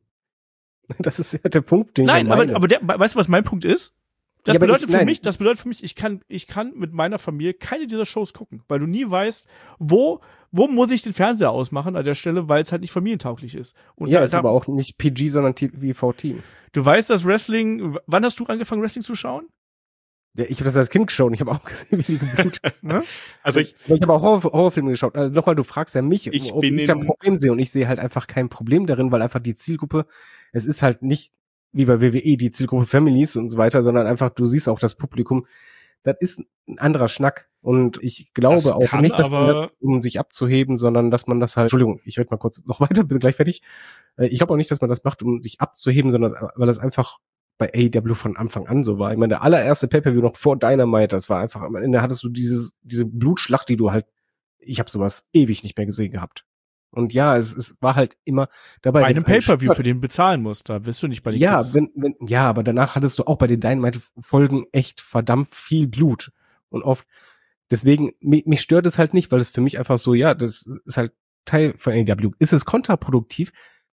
Das ist ja der Punkt, den ich meine. aber weißt du, was mein Punkt ist? Das Ja, aber bedeutet für mich, ich kann mit meiner Familie keine dieser Shows gucken, weil du nie weißt, wo muss ich den Fernseher ausmachen an der Stelle, weil es halt nicht familientauglich ist. Und ja, ist aber auch nicht PG, sondern TV-Team. Du weißt, dass Wrestling, wann hast du angefangen, Wrestling zu schauen? Ja, ich habe das als Kind geschaut und ich habe auch gesehen, wie die geblutet. Ne? Also ich habe auch Horrorfilme geschaut. Also nochmal, du fragst ja mich, ob ich da ein Problem sehe und ich sehe halt einfach kein Problem darin, weil einfach die Zielgruppe, es ist halt nicht wie bei WWE die Zielgruppe Families und so weiter, sondern einfach, du siehst auch das Publikum, das ist ein anderer Schnack. Und ich glaube auch nicht, dass man das, um sich abzuheben, sondern dass man das halt, Entschuldigung, ich rede mal kurz noch weiter, bin gleich fertig. Ich glaube auch nicht, dass man das macht, um sich abzuheben, sondern weil das einfach bei AEW von Anfang an so war. Ich meine, der allererste Pay-Per-View noch vor Dynamite, das war einfach, am Ende hattest du diese Blutschlacht, die du halt, ich habe sowas ewig nicht mehr gesehen gehabt. Und ja, es war halt immer dabei. Bei einem Pay-Per-View, für den du bezahlen musst, da bist du nicht bei den Kids. Ja, aber danach hattest du auch bei den Dynamite-Folgen echt verdammt viel Blut. Und oft, deswegen, mich stört es halt nicht, weil es für mich einfach so, ja, das ist halt Teil von AEW. Ist es kontraproduktiv,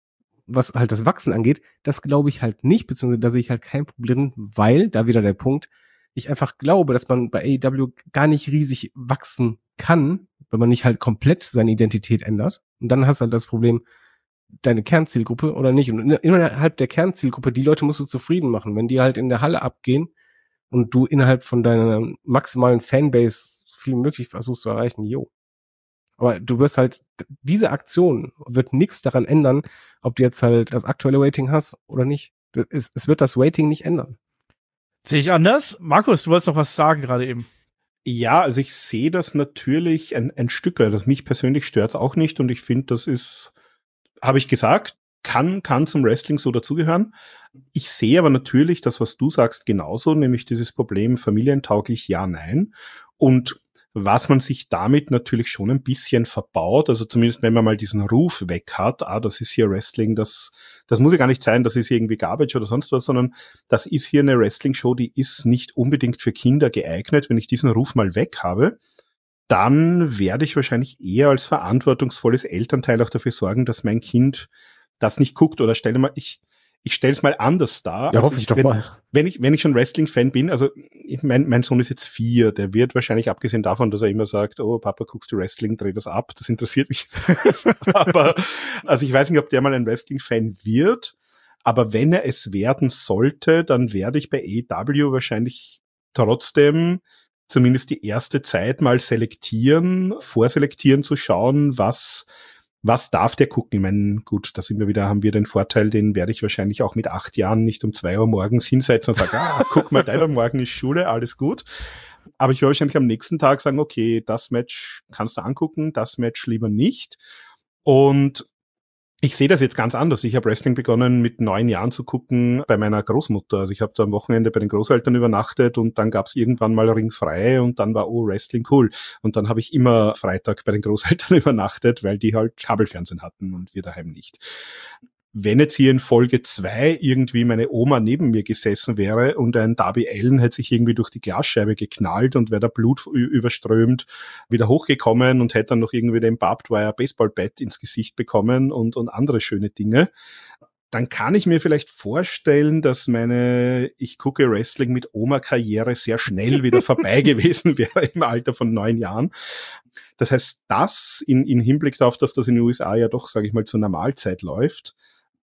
was halt das Wachsen angeht? Das glaube ich halt nicht, beziehungsweise da sehe ich halt kein Problem, weil, da wieder der Punkt, ich einfach glaube, dass man bei AEW gar nicht riesig wachsen kann, wenn man nicht halt komplett seine Identität ändert. Und dann hast du halt das Problem, deine Kernzielgruppe oder nicht. Und innerhalb der Kernzielgruppe, die Leute musst du zufrieden machen. Wenn die halt in der Halle abgehen und du innerhalb von deiner maximalen Fanbase so viel wie möglich versuchst zu erreichen, jo. Aber du wirst halt, diese Aktion wird nichts daran ändern, ob du jetzt halt das aktuelle Rating hast oder nicht. Es wird das Rating nicht ändern. Sehe ich anders? Markus, du wolltest noch was sagen gerade eben. Ja, also ich sehe das natürlich ein Stück weit. Also mich persönlich stört's auch nicht und ich finde, das ist, habe ich gesagt, kann zum Wrestling so dazugehören. Ich sehe aber natürlich das, was du sagst, genauso, nämlich dieses Problem familientauglich, ja, nein. Und was man sich damit natürlich schon ein bisschen verbaut, also zumindest wenn man mal diesen Ruf weg hat, das ist hier Wrestling, das muss ja gar nicht sein, das ist irgendwie Garbage oder sonst was, sondern das ist hier eine Wrestling-Show, die ist nicht unbedingt für Kinder geeignet. Wenn ich diesen Ruf mal weg habe, dann werde ich wahrscheinlich eher als verantwortungsvolles Elternteil auch dafür sorgen, dass mein Kind das nicht guckt oder ich stelle es mal anders dar. Ja, hoffe ich doch mal. Wenn ich schon Wrestling-Fan bin, also mein Sohn ist jetzt 4, der wird wahrscheinlich, abgesehen davon, dass er immer sagt, oh Papa, guckst du Wrestling, dreh das ab, das interessiert mich. Aber, also ich weiß nicht, ob der mal ein Wrestling-Fan wird, aber wenn er es werden sollte, dann werde ich bei AEW wahrscheinlich trotzdem zumindest die erste Zeit mal vorselektieren zu schauen, was darf der gucken? Ich meine, gut, haben wir den Vorteil, den werde ich wahrscheinlich auch mit 8 Jahren nicht um 2 Uhr morgens hinsetzen und sagen, guck mal, deiner morgen ist Schule, alles gut. Aber ich werde wahrscheinlich am nächsten Tag sagen, okay, das Match kannst du angucken, das Match lieber nicht. Und ich sehe das jetzt ganz anders. Ich habe Wrestling begonnen mit 9 Jahren zu gucken bei meiner Großmutter. Also ich habe da am Wochenende bei den Großeltern übernachtet und dann gab es irgendwann mal Ring frei und dann war, Wrestling cool. Und dann habe ich immer Freitag bei den Großeltern übernachtet, weil die halt Kabelfernsehen hatten und wir daheim nicht. Wenn jetzt hier in Folge 2 irgendwie meine Oma neben mir gesessen wäre und ein Darby Allin hätte sich irgendwie durch die Glasscheibe geknallt und wäre da Blut überströmt, wieder hochgekommen und hätte dann noch irgendwie den Barbed Wire Baseballbat ins Gesicht bekommen und andere schöne Dinge, dann kann ich mir vielleicht vorstellen, dass meine ich gucke Wrestling mit Oma-Karriere sehr schnell wieder vorbei gewesen wäre im Alter von 9 Jahren. Das heißt, das in Hinblick darauf, dass das in den USA ja doch, sage ich mal, zur Normalzeit läuft,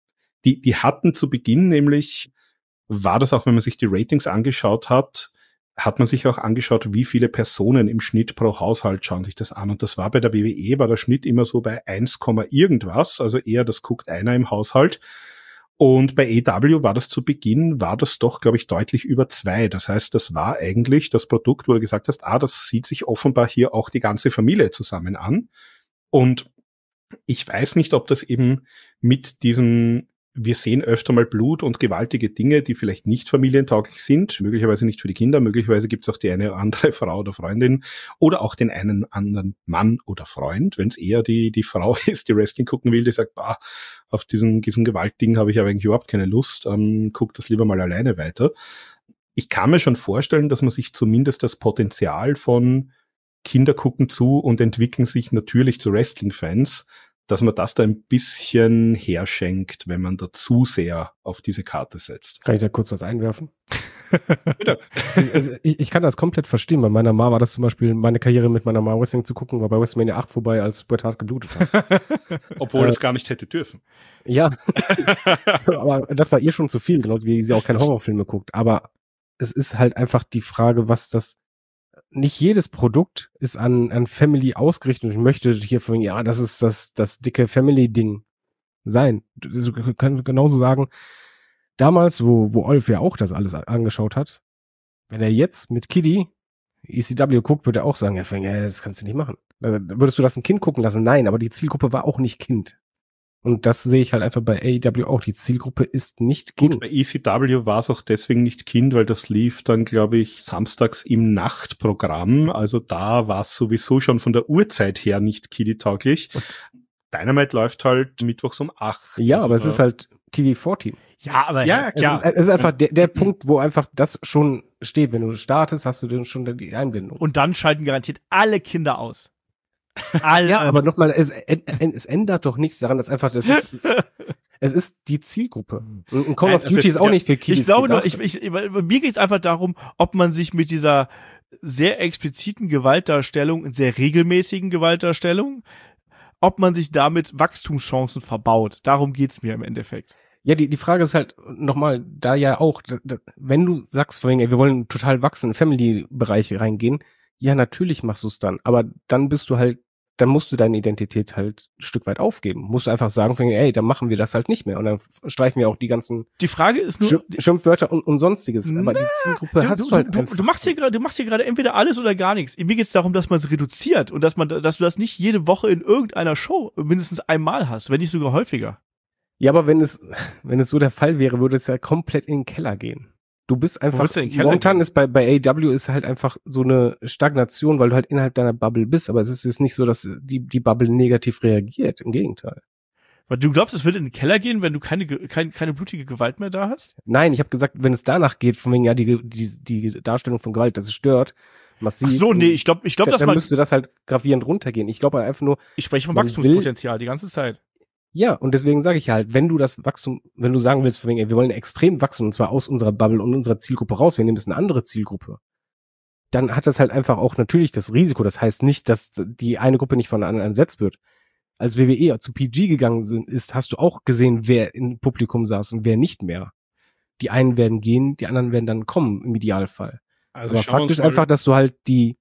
die hatten zu Beginn nämlich, war das auch, wenn man sich die Ratings angeschaut hat, hat man sich auch angeschaut, wie viele Personen im Schnitt pro Haushalt schauen sich das an. Und das war bei der WWE, war der Schnitt immer so bei 1, irgendwas, also eher das guckt einer im Haushalt. Und bei AEW war das zu Beginn, war das doch, glaube ich, deutlich über 2. Das heißt, das war eigentlich das Produkt, wo du gesagt hast, das sieht sich offenbar hier auch die ganze Familie zusammen an. Und ich weiß nicht, ob das eben mit diesem, wir sehen öfter mal Blut und gewaltige Dinge, die vielleicht nicht familientauglich sind, möglicherweise nicht für die Kinder, möglicherweise gibt es auch die eine oder andere Frau oder Freundin oder auch den einen anderen Mann oder Freund, wenn es eher die Frau ist, die Wrestling gucken will, die sagt, auf diesen Gewaltding habe ich aber eigentlich überhaupt keine Lust, guck das lieber mal alleine weiter. Ich kann mir schon vorstellen, dass man sich zumindest das Potenzial von Kinder gucken zu und entwickeln sich natürlich zu Wrestling-Fans, dass man das da ein bisschen herschenkt, wenn man da zu sehr auf diese Karte setzt. Kann ich da kurz was einwerfen? Bitte. Also ich kann das komplett verstehen. Bei meiner Ma war das zum Beispiel, meine Karriere mit meiner Ma Wrestling zu gucken, war bei WrestleMania 8 vorbei, als Bret Hart geblutet hat. Obwohl es gar nicht hätte dürfen. Ja, aber das war ihr schon zu viel, genauso wie sie auch keine Horrorfilme guckt. Aber es ist halt einfach die Frage, nicht jedes Produkt ist an Family ausgerichtet und ich möchte hier von, das ist das dicke Family-Ding sein. Du kannst genauso sagen, damals, wo Olf ja auch das alles angeschaut hat, wenn er jetzt mit Kiddy ECW guckt, wird er auch sagen, das kannst du nicht machen. Würdest du das ein Kind gucken lassen? Nein, aber die Zielgruppe war auch nicht Kind. Und das sehe ich halt einfach bei AEW auch. Die Zielgruppe ist nicht Kind. Bei ECW war es auch deswegen nicht Kind, weil das lief dann, glaube ich, samstags im Nachtprogramm. Also da war es sowieso schon von der Uhrzeit her nicht kiddie-tauglich. Dynamite läuft halt mittwochs um 8. Ja, also aber es ist halt TV-14. Ja, aber ja, klar. Es ist einfach der Punkt, wo einfach das schon steht. Wenn du startest, hast du dann schon die Einblendung. Und dann schalten garantiert alle Kinder aus. Alle. Ja, aber nochmal, es ändert doch nichts daran, dass einfach es ist die Zielgruppe. Und Call of Duty ist auch nicht für Kiddies. Ich glaube nur, mir geht es einfach darum, ob man sich mit dieser sehr expliziten Gewaltdarstellung, sehr regelmäßigen Gewaltdarstellung, ob man sich damit Wachstumschancen verbaut. Darum geht's mir im Endeffekt. Ja, die Frage ist halt nochmal, da ja auch, wenn du sagst, wir wollen total wachsen in Family-Bereiche reingehen, ja, natürlich machst du es dann, aber dann musst du deine Identität halt ein Stück weit aufgeben. Musst du einfach sagen, dann machen wir das halt nicht mehr und dann streichen wir auch die ganzen Die Frage ist nur Schimpfwörter und sonstiges, aber die Zielgruppe hast du halt du machst hier gerade entweder alles oder gar nichts. Mir geht es darum, dass man es reduziert und dass du das nicht jede Woche in irgendeiner Show mindestens einmal hast, wenn nicht sogar häufiger. Ja, aber wenn es so der Fall wäre, würde es ja komplett in den Keller gehen. Du bist einfach, momentan ist bei AEW ist halt einfach so eine Stagnation, weil du halt innerhalb deiner Bubble bist, aber es ist jetzt nicht so, dass die Bubble negativ reagiert, im Gegenteil. Weil du glaubst, es wird in den Keller gehen, wenn du keine blutige Gewalt mehr da hast? Nein, ich habe gesagt, wenn es danach geht, von wegen, die Darstellung von Gewalt, das es stört, massiv. Ach so, nee, ich glaube, dann müsste das halt gravierend runtergehen. Ich glaube einfach nur. Ich spreche vom Wachstumspotenzial die ganze Zeit. Ja, und deswegen sage ich halt, wenn du sagen willst, von wegen, wir wollen extrem wachsen, und zwar aus unserer Bubble und unserer Zielgruppe raus, wir nehmen jetzt eine andere Zielgruppe, dann hat das halt einfach auch natürlich das Risiko. Das heißt nicht, dass die eine Gruppe nicht von der anderen ersetzt wird. Als WWE zu PG gegangen ist, hast du auch gesehen, wer im Publikum saß und wer nicht mehr. Die einen werden gehen, die anderen werden dann kommen, im Idealfall. Also aber Fakt ist einfach, dass du halt du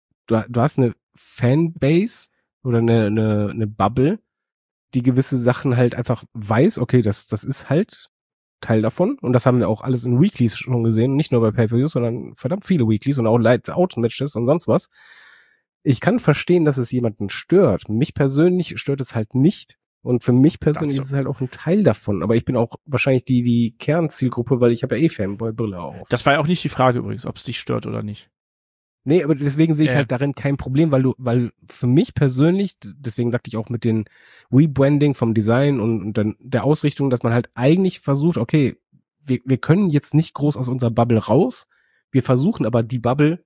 hast eine Fanbase oder eine Bubble, die gewisse Sachen halt einfach weiß, okay, das ist halt Teil davon. Und das haben wir auch alles in Weeklies schon gesehen. Nicht nur bei Pay-Per-Views, sondern verdammt viele Weeklies und auch Lights-Out-Matches und sonst was. Ich kann verstehen, dass es jemanden stört. Mich persönlich stört es halt nicht. Und für mich persönlich ist es halt auch ein Teil davon. Aber ich bin auch wahrscheinlich die Kernzielgruppe, weil ich habe ja Fanboy-Brille auf. Das war ja auch nicht die Frage übrigens, ob es dich stört oder nicht. Nee, aber deswegen sehe ich halt darin kein Problem, weil für mich persönlich, deswegen sagte ich auch mit den Rebranding vom Design und dann der Ausrichtung, dass man halt eigentlich versucht, okay, wir können jetzt nicht groß aus unserer Bubble raus, wir versuchen aber die Bubble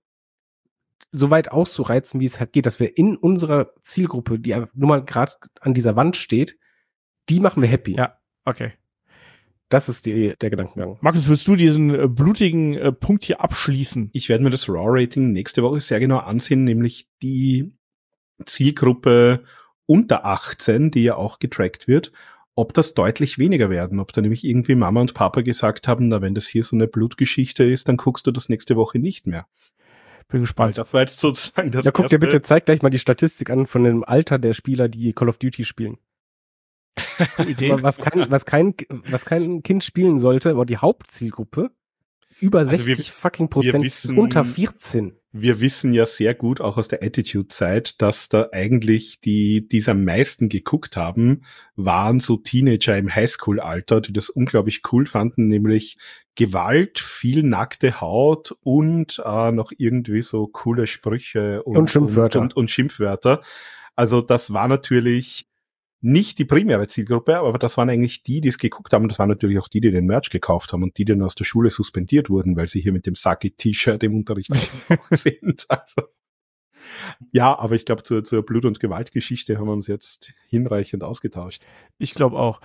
so weit auszureizen, wie es halt geht, dass wir in unserer Zielgruppe, die nur mal gerade an dieser Wand steht, die machen wir happy. Ja, okay. Das ist der Gedankengang. Markus, willst du diesen blutigen Punkt hier abschließen? Ich werde mir das Raw-Rating nächste Woche sehr genau ansehen, nämlich die Zielgruppe unter 18, die ja auch getrackt wird. ob das deutlich weniger werden, ob da nämlich irgendwie Mama und Papa gesagt haben, na, wenn das hier so eine Blutgeschichte ist, dann guckst du das nächste Woche nicht mehr. Bin gespannt. Das war jetzt sozusagen das Ja, guck dir bitte, zeig gleich mal die Statistik an von dem Alter der Spieler, die Call of Duty spielen. Idee. Was kein Kind spielen sollte, aber die Hauptzielgruppe über 60 fucking Prozent ist unter 14. Wir wissen ja sehr gut, auch aus der Attitude-Zeit, dass da eigentlich die am meisten geguckt haben, waren so Teenager im Highschool-Alter, die das unglaublich cool fanden, nämlich Gewalt, viel nackte Haut und noch irgendwie so coole Sprüche und Schimpfwörter. Und Schimpfwörter. Also das war natürlich nicht die primäre Zielgruppe, aber das waren eigentlich die es geguckt haben. Das waren natürlich auch die den Merch gekauft haben und die dann aus der Schule suspendiert wurden, weil sie hier mit dem Saki-T-Shirt im Unterricht sind. Also, ja, aber ich glaube, zur Blut- und Gewaltgeschichte haben wir uns jetzt hinreichend ausgetauscht. Ich glaube auch.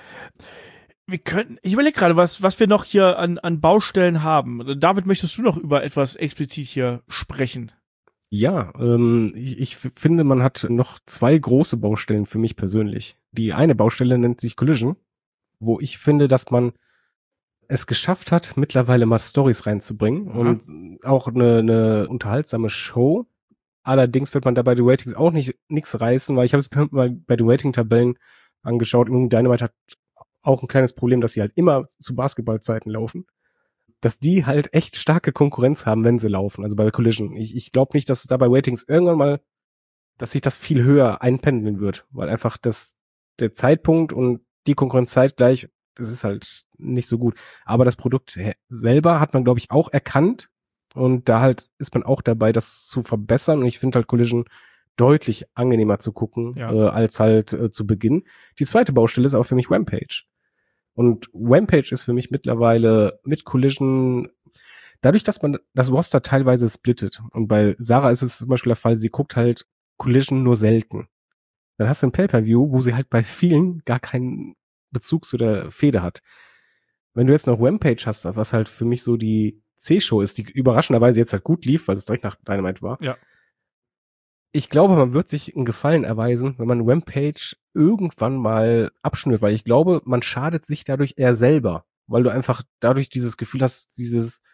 Ich überlege gerade, was wir noch hier an Baustellen haben. David, möchtest du noch über etwas explizit hier sprechen? Ja, ich finde, man hat noch 2 große Baustellen für mich persönlich. Die eine Baustelle nennt sich Collision, wo ich finde, dass man es geschafft hat, mittlerweile mal Storys reinzubringen und auch eine unterhaltsame Show. Allerdings wird man da bei den Ratings auch nichts reißen, weil ich habe es mir mal bei den Rating-Tabellen angeschaut. Dynamite hat auch ein kleines Problem, dass sie halt immer zu Basketballzeiten laufen. Dass die halt echt starke Konkurrenz haben, wenn sie laufen, also bei Collision. Ich glaube nicht, dass es da bei Ratings irgendwann mal, dass sich das viel höher einpendeln wird, weil einfach der Zeitpunkt und die Konkurrenz zeitgleich, das ist halt nicht so gut. Aber das Produkt selber hat man, glaube ich, auch erkannt und da halt ist man auch dabei, das zu verbessern und ich finde halt Collision deutlich angenehmer zu gucken, als halt zu Beginn. Die zweite Baustelle ist aber für mich Rampage. Und Rampage ist für mich mittlerweile mit Collision, dadurch, dass man das Roster teilweise splittet. Und bei Sarah ist es zum Beispiel der Fall, sie guckt halt Collision nur selten. Dann hast du ein Pay-Per-View, wo sie halt bei vielen gar keinen Bezug zu der Fehde hat. Wenn du jetzt noch Rampage hast, was halt für mich so die C-Show ist, die überraschenderweise jetzt halt gut lief, weil es direkt nach Dynamite war. Ja. Ich glaube, man wird sich einen Gefallen erweisen, wenn man Rampage irgendwann mal abschnürt, weil ich glaube, man schadet sich dadurch eher selber, weil du einfach dadurch dieses Gefühl hast, dieses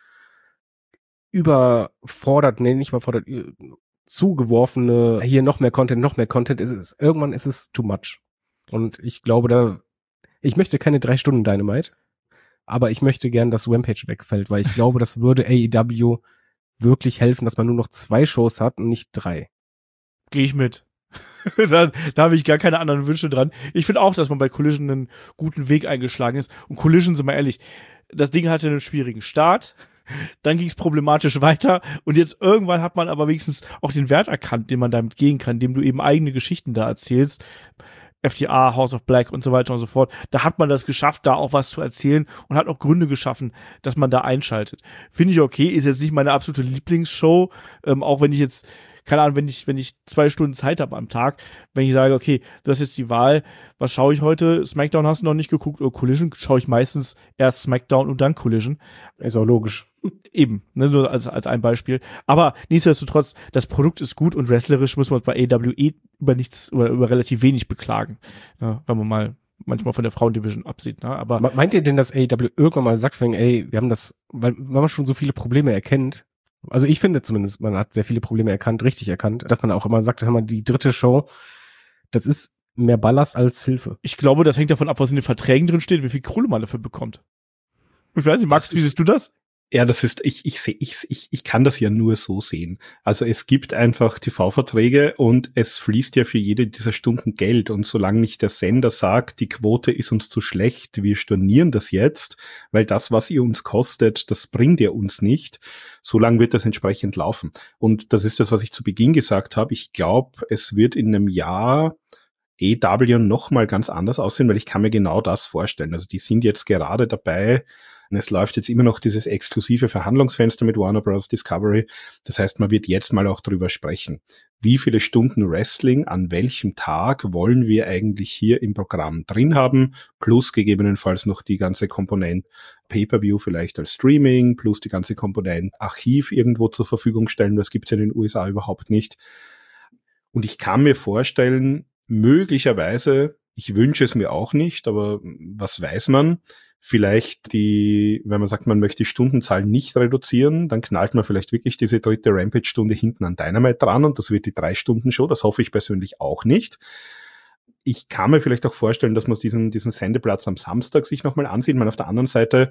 zugeworfene, hier noch mehr Content, irgendwann ist es too much. Und ich glaube, ich möchte keine 3 Stunden Dynamite, aber ich möchte gern, dass Rampage wegfällt, weil ich glaube, das würde AEW wirklich helfen, dass man nur noch 2 Shows hat und nicht 3. Gehe ich mit. Da habe ich gar keine anderen Wünsche dran. Ich finde auch, dass man bei Collision einen guten Weg eingeschlagen ist. Und Collision, sind wir ehrlich, das Ding hatte einen schwierigen Start. Dann ging es problematisch weiter. Und jetzt irgendwann hat man aber wenigstens auch den Wert erkannt, den man damit gehen kann, indem du eben eigene Geschichten da erzählst. FTA, House of Black und so weiter und so fort. Da hat man das geschafft, da auch was zu erzählen und hat auch Gründe geschaffen, dass man da einschaltet. Finde ich okay, ist jetzt nicht meine absolute Lieblingsshow, auch wenn ich jetzt, keine Ahnung, wenn ich 2 Stunden Zeit habe am Tag, wenn ich sage, okay, das ist jetzt die Wahl, was schaue ich heute? SmackDown hast du noch nicht geguckt oder Collision? Schaue ich meistens erst SmackDown und dann Collision. Ist auch logisch. Eben, ne, nur als ein Beispiel. Aber nichtsdestotrotz, das Produkt ist gut und wrestlerisch muss man bei AEW über relativ wenig beklagen. Ja, wenn man mal manchmal von der Frauendivision absieht. Ne? Aber meint ihr denn, dass AEW irgendwann mal sagt, ey, wir haben das, weil man schon so viele Probleme erkennt, also ich finde zumindest, man hat sehr viele Probleme richtig erkannt, dass man auch immer sagt, hör mal, die 3. Show, das ist mehr Ballast als Hilfe. Ich glaube, das hängt davon ab, was in den Verträgen drin steht, wie viel Kohle man dafür bekommt. Ich weiß nicht, Max, wie siehst du das? Ja, das ist, ich kann das ja nur so sehen. Also es gibt einfach TV-Verträge und es fließt ja für jede dieser Stunden Geld und solange nicht der Sender sagt, die Quote ist uns zu schlecht, wir stornieren das jetzt, weil das, was ihr uns kostet, das bringt ihr uns nicht, solange wird das entsprechend laufen. Und das ist das, was ich zu Beginn gesagt habe. Ich glaube, es wird in einem Jahr AEW noch mal ganz anders aussehen, weil ich kann mir genau das vorstellen. Also die sind jetzt gerade dabei. Es läuft jetzt immer noch dieses exklusive Verhandlungsfenster mit Warner Bros. Discovery. Das heißt, man wird jetzt mal auch drüber sprechen. Wie viele Stunden Wrestling an welchem Tag wollen wir eigentlich hier im Programm drin haben? Plus gegebenenfalls noch die ganze Komponente Pay-Per-View vielleicht als Streaming, plus die ganze Komponente Archiv irgendwo zur Verfügung stellen. Das gibt's ja in den USA überhaupt nicht. Und ich kann mir vorstellen, möglicherweise Ich wünsche es mir auch nicht, aber was weiß man? Vielleicht wenn man sagt, man möchte die Stundenzahl nicht reduzieren, dann knallt man vielleicht wirklich diese dritte Rampage-Stunde hinten an Dynamite dran und das wird die 3-Stunden-Show. Das hoffe ich persönlich auch nicht. Ich kann mir vielleicht auch vorstellen, dass man diesen Sendeplatz am Samstag sich nochmal ansieht. Man auf der anderen Seite,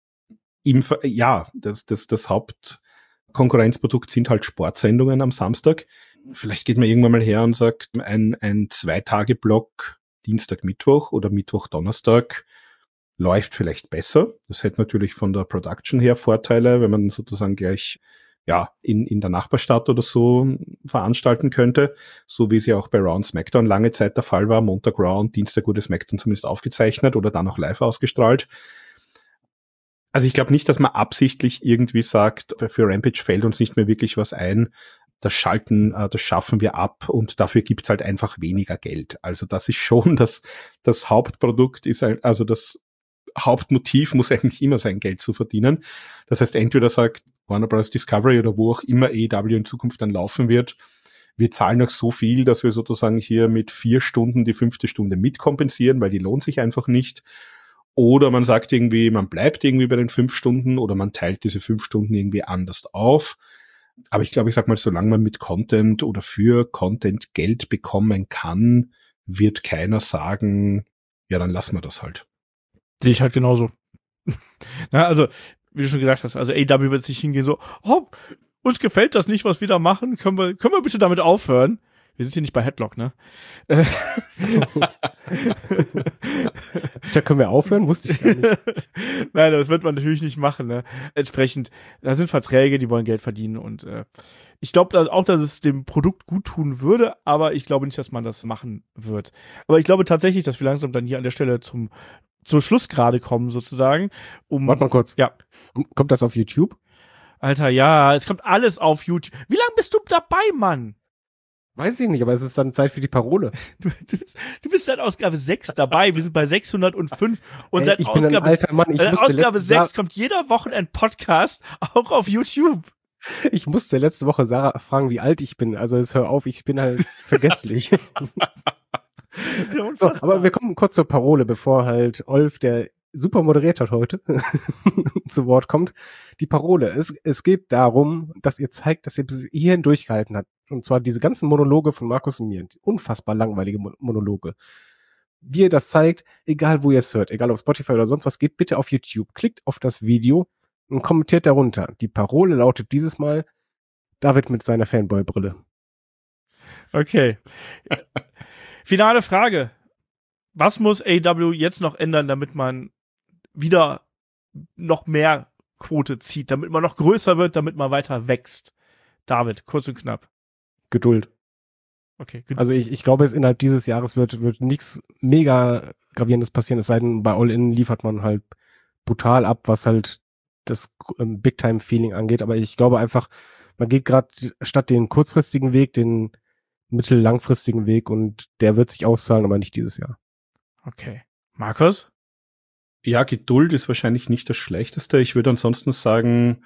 das Hauptkonkurrenzprodukt sind halt Sportsendungen am Samstag. Vielleicht geht man irgendwann mal her und sagt, ein 2-Tage-Block Dienstag, Mittwoch oder Mittwoch, Donnerstag läuft vielleicht besser. Das hätte natürlich von der Production her Vorteile, wenn man sozusagen gleich in der Nachbarstadt oder so veranstalten könnte, so wie es ja auch bei Raw und SmackDown lange Zeit der Fall war. Montag Raw und Dienstag wurde SmackDown zumindest aufgezeichnet oder dann auch live ausgestrahlt. Also ich glaube nicht, dass man absichtlich irgendwie sagt, für Rampage fällt uns nicht mehr wirklich was ein. Das schaffen wir ab und dafür gibt's halt einfach weniger Geld. Also das ist schon das Hauptprodukt also das Hauptmotiv muss eigentlich immer sein, Geld zu verdienen. Das heißt, entweder sagt Warner Bros. Discovery oder wo auch immer AEW in Zukunft dann laufen wird, wir zahlen noch so viel, dass wir sozusagen hier mit 4 Stunden die 5. Stunde mitkompensieren, weil die lohnt sich einfach nicht. Oder man sagt irgendwie, man bleibt irgendwie bei den 5 Stunden oder man teilt diese 5 Stunden irgendwie anders auf. Aber ich sag mal, solange man mit Content oder für Content Geld bekommen kann, wird keiner sagen, ja, dann lassen wir das halt. Sehe ich halt genauso. Na, also, wie du schon gesagt hast, also AEW wird sich hingehen so, uns gefällt das nicht, was wir da machen, können wir bitte damit aufhören? Wir sind hier nicht bei Headlock, ne? Da können wir aufhören, wusste ich gar nicht. Nein, das wird man natürlich nicht machen, ne? Entsprechend, da sind Verträge, die wollen Geld verdienen und ich glaube auch, dass es dem Produkt gut tun würde, aber ich glaube nicht, dass man das machen wird. Aber ich glaube tatsächlich, dass wir langsam dann hier an der Stelle zum Schluss gerade kommen, sozusagen. Warte mal kurz. Ja. Kommt das auf YouTube? Alter, ja, es kommt alles auf YouTube. Wie lange bist du dabei, Mann? Weiß ich nicht, aber es ist dann Zeit für die Parole. Du bist seit Ausgabe 6 dabei. Wir sind bei 605. Und seit ich bin ein alter Mann. Seit Ausgabe 6 kommt jeder Woche ein Podcast, auch auf YouTube. Ich musste letzte Woche Sarah fragen, wie alt ich bin. Also jetzt hör auf, ich bin halt vergesslich. So, aber wir kommen kurz zur Parole, bevor halt Olf, der super moderiert hat heute, zu Wort kommt. Die Parole. Es geht darum, dass ihr zeigt, dass ihr bis hierhin durchgehalten habt. Und zwar diese ganzen Monologe von Markus und mir. Unfassbar langweilige Monologe. Wie ihr das zeigt, egal wo ihr es hört, egal auf Spotify oder sonst was, geht bitte auf YouTube, klickt auf das Video und kommentiert darunter. Die Parole lautet dieses Mal David mit seiner Fanboy-Brille. Okay. Finale Frage. Was muss AEW jetzt noch ändern, damit man wieder noch mehr Quote zieht, damit man noch größer wird, damit man weiter wächst? David, kurz und knapp. Geduld. Okay, Geduld. Also ich glaube, innerhalb dieses Jahres wird nichts mega Gravierendes passieren, es sei denn, bei All-In liefert man halt brutal ab, was halt das Big-Time-Feeling angeht. Aber ich glaube einfach, man geht gerade statt den kurzfristigen Weg, den mittel-langfristigen Weg und der wird sich auszahlen, aber nicht dieses Jahr. Okay. Markus? Ja, Geduld ist wahrscheinlich nicht das Schlechteste. Ich würde ansonsten sagen,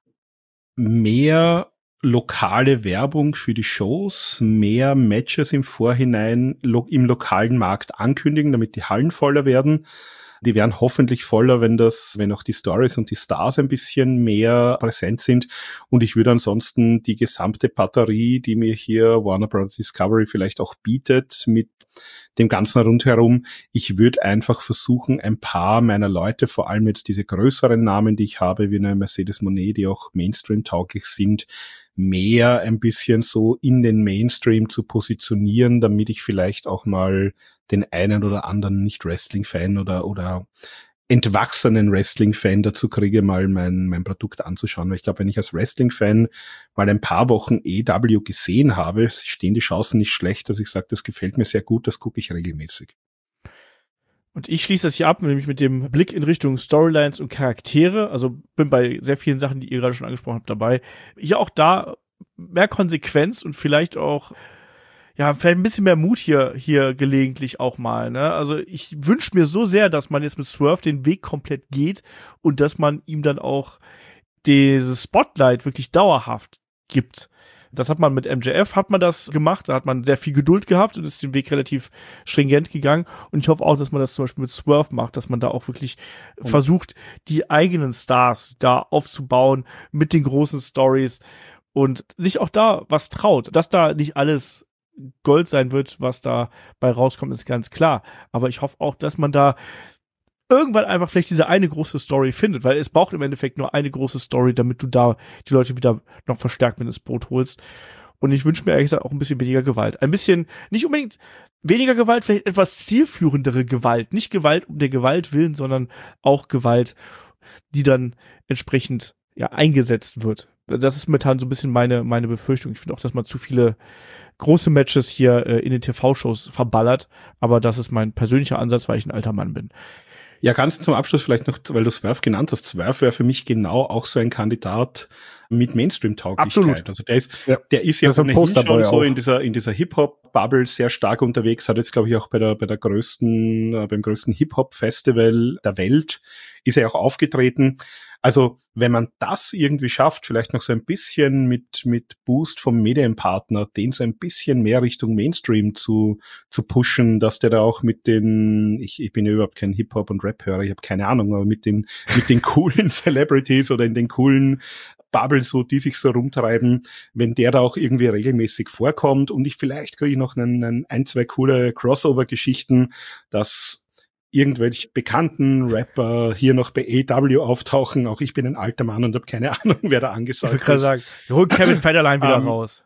mehr lokale Werbung für die Shows, mehr Matches im Vorhinein im lokalen Markt ankündigen, damit die Hallen voller werden. Die werden hoffentlich voller, wenn auch die Stories und die Stars ein bisschen mehr präsent sind. Und ich würde ansonsten die gesamte Batterie, die mir hier Warner Bros. Discovery vielleicht auch bietet, mit dem Ganzen rundherum, ich würde einfach versuchen, ein paar meiner Leute, vor allem jetzt diese größeren Namen, die ich habe, wie eine Mercedes Moné, die auch Mainstream-tauglich sind, mehr ein bisschen so in den Mainstream zu positionieren, damit ich vielleicht auch mal den einen oder anderen Nicht-Wrestling-Fan oder entwachsenen Wrestling-Fan dazu kriege, mal mein Produkt anzuschauen. Weil ich glaube, wenn ich als Wrestling-Fan mal ein paar Wochen AEW gesehen habe, stehen die Chancen nicht schlecht, dass ich sage, das gefällt mir sehr gut, das gucke ich regelmäßig. Und ich schließe das hier ab, nämlich mit dem Blick in Richtung Storylines und Charaktere. Also bin bei sehr vielen Sachen, die ihr gerade schon angesprochen habt, dabei. Hier auch da mehr Konsequenz und vielleicht auch, ja, vielleicht ein bisschen mehr Mut hier gelegentlich auch mal, ne? Also ich wünsche mir so sehr, dass man jetzt mit Swerve den Weg komplett geht und dass man ihm dann auch dieses Spotlight wirklich dauerhaft gibt. Das hat man mit MJF, hat man das gemacht, da hat man sehr viel Geduld gehabt und ist den Weg relativ stringent gegangen. Und ich hoffe auch, dass man das zum Beispiel mit Swerve macht, dass man da auch wirklich versucht, die eigenen Stars da aufzubauen mit den großen Stories und sich auch da was traut. Dass da nicht alles Gold sein wird, was da bei rauskommt, ist ganz klar. Aber ich hoffe auch, dass man da irgendwann einfach vielleicht diese eine große Story findet, weil es braucht im Endeffekt nur eine große Story, damit du da die Leute wieder noch verstärkt mit ins Boot holst. Und ich wünsche mir ehrlich gesagt auch ein bisschen weniger Gewalt. Ein bisschen, nicht unbedingt weniger Gewalt, vielleicht etwas zielführendere Gewalt. Nicht Gewalt um der Gewalt willen, sondern auch Gewalt, die dann entsprechend eingesetzt wird. Das ist momentan so ein bisschen meine Befürchtung. Ich finde auch, dass man zu viele große Matches hier in den TV-Shows verballert. Aber das ist mein persönlicher Ansatz, weil ich ein alter Mann bin. Ja, ganz zum Abschluss vielleicht noch, weil du Swerve genannt hast. Swerve wäre für mich genau auch so ein Kandidat mit Mainstream-Tauglichkeit. Absolut. Also der ist ja ohnehin schon so in dieser Hip-Hop-Bubble sehr stark unterwegs. Hat jetzt, glaube ich, auch beim größten Hip-Hop-Festival der Welt ist er auch aufgetreten. Also, wenn man das irgendwie schafft, vielleicht noch so ein bisschen mit Boost vom Medienpartner, den so ein bisschen mehr Richtung Mainstream zu pushen, dass der da auch mit den, ich bin ja überhaupt kein Hip-Hop- und Rap-Hörer, ich habe keine Ahnung, aber mit den coolen Celebrities oder in den coolen Bubbles, so, die sich so rumtreiben, wenn der da auch irgendwie regelmäßig vorkommt und vielleicht kriege ich noch ein, zwei coole Crossover-Geschichten, dass irgendwelche bekannten Rapper hier noch bei AEW auftauchen. Auch ich bin ein alter Mann und habe keine Ahnung, wer da angesagt ist. Ich würde gerade sagen, wir holen Kevin Federline wieder raus.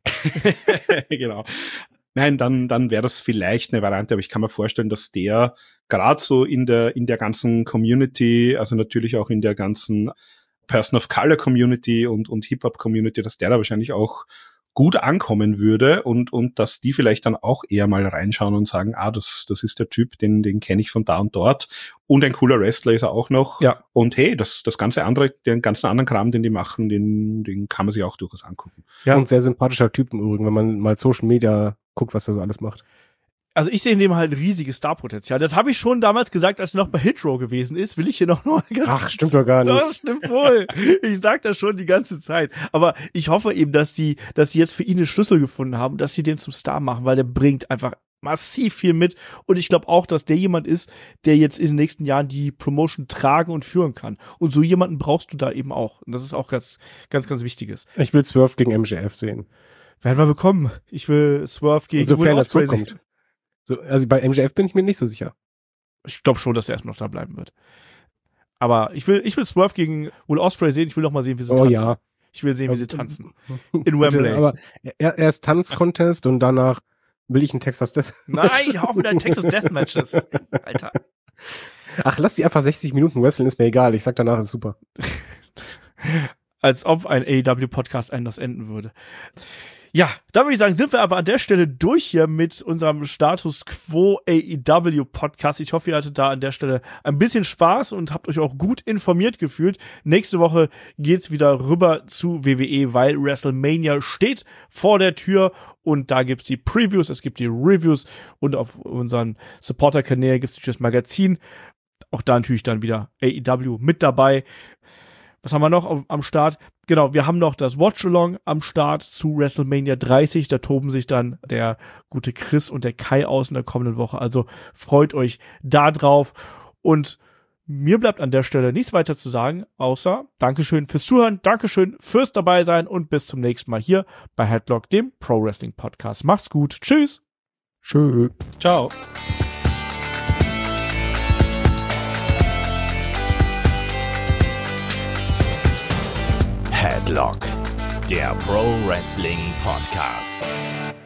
Genau. Nein, dann wäre das vielleicht eine Variante, aber ich kann mir vorstellen, dass der gerade so in der ganzen Community, also natürlich auch in der ganzen Person of Color Community und Hip-Hop Community, dass der da wahrscheinlich auch gut ankommen würde und dass die vielleicht dann auch eher mal reinschauen und sagen, das ist der Typ, den kenne ich von da und dort und ein cooler Wrestler ist er auch noch. Ja. Und hey, das ganze andere, den ganzen anderen Kram, den die machen, den kann man sich auch durchaus angucken. Ja, und sehr sympathischer Typ im Übrigen, wenn man mal Social Media guckt, was er so alles macht. Also ich sehe in dem halt ein riesiges Starpotenzial. Das habe ich schon damals gesagt, als er noch bei Hitrow gewesen ist. Will ich hier noch ganz stimmt doch gar nicht. Das stimmt wohl. Ich sag das schon die ganze Zeit. Aber ich hoffe eben, dass sie jetzt für ihn einen Schlüssel gefunden haben, dass sie den zum Star machen, weil der bringt einfach massiv viel mit. Und ich glaube auch, dass der jemand ist, der jetzt in den nächsten Jahren die Promotion tragen und führen kann. Und so jemanden brauchst du da eben auch. Und das ist auch ganz, ganz, ganz Wichtiges. Ich will Swerve gegen MJF sehen. Werden wir bekommen. Ich will Swerve gegen Will Ospreay sehen. So, also bei MJF bin ich mir nicht so sicher. Ich glaube schon, dass er erstmal noch da bleiben wird. Aber ich will Swerve gegen Will Ospreay sehen. Ich will noch mal sehen, wie sie tanzen. Ja. Ich will sehen, wie sie tanzen. In Wembley. Aber erst Tanz-Contest und danach will ich einen Texas Death. Nein, hör auf mit deinen Texas Death Matches. Alter. Ach, lass die einfach 60 Minuten wresteln, ist mir egal. Ich sag danach, ist super. Als ob ein AEW-Podcast anders enden würde. Ja, da würde ich sagen, sind wir aber an der Stelle durch hier mit unserem Status Quo AEW Podcast. Ich hoffe, ihr hattet da an der Stelle ein bisschen Spaß und habt euch auch gut informiert gefühlt. Nächste Woche geht's wieder rüber zu WWE, weil WrestleMania steht vor der Tür und da gibt's die Previews, es gibt die Reviews und auf unseren Supporter-Kanälen gibt's natürlich das Magazin. Auch da natürlich dann wieder AEW mit dabei. Was haben wir noch am Start? Genau, wir haben noch das Watch-Along am Start zu WrestleMania 30. Da toben sich dann der gute Chris und der Kai aus in der kommenden Woche. Also freut euch da drauf. Und mir bleibt an der Stelle nichts weiter zu sagen, außer Dankeschön fürs Zuhören, Dankeschön fürs Dabeisein und bis zum nächsten Mal hier bei Headlock, dem Pro Wrestling Podcast. Macht's gut. Tschüss. Tschö. Ciao. Headlock, der Pro Wrestling Podcast.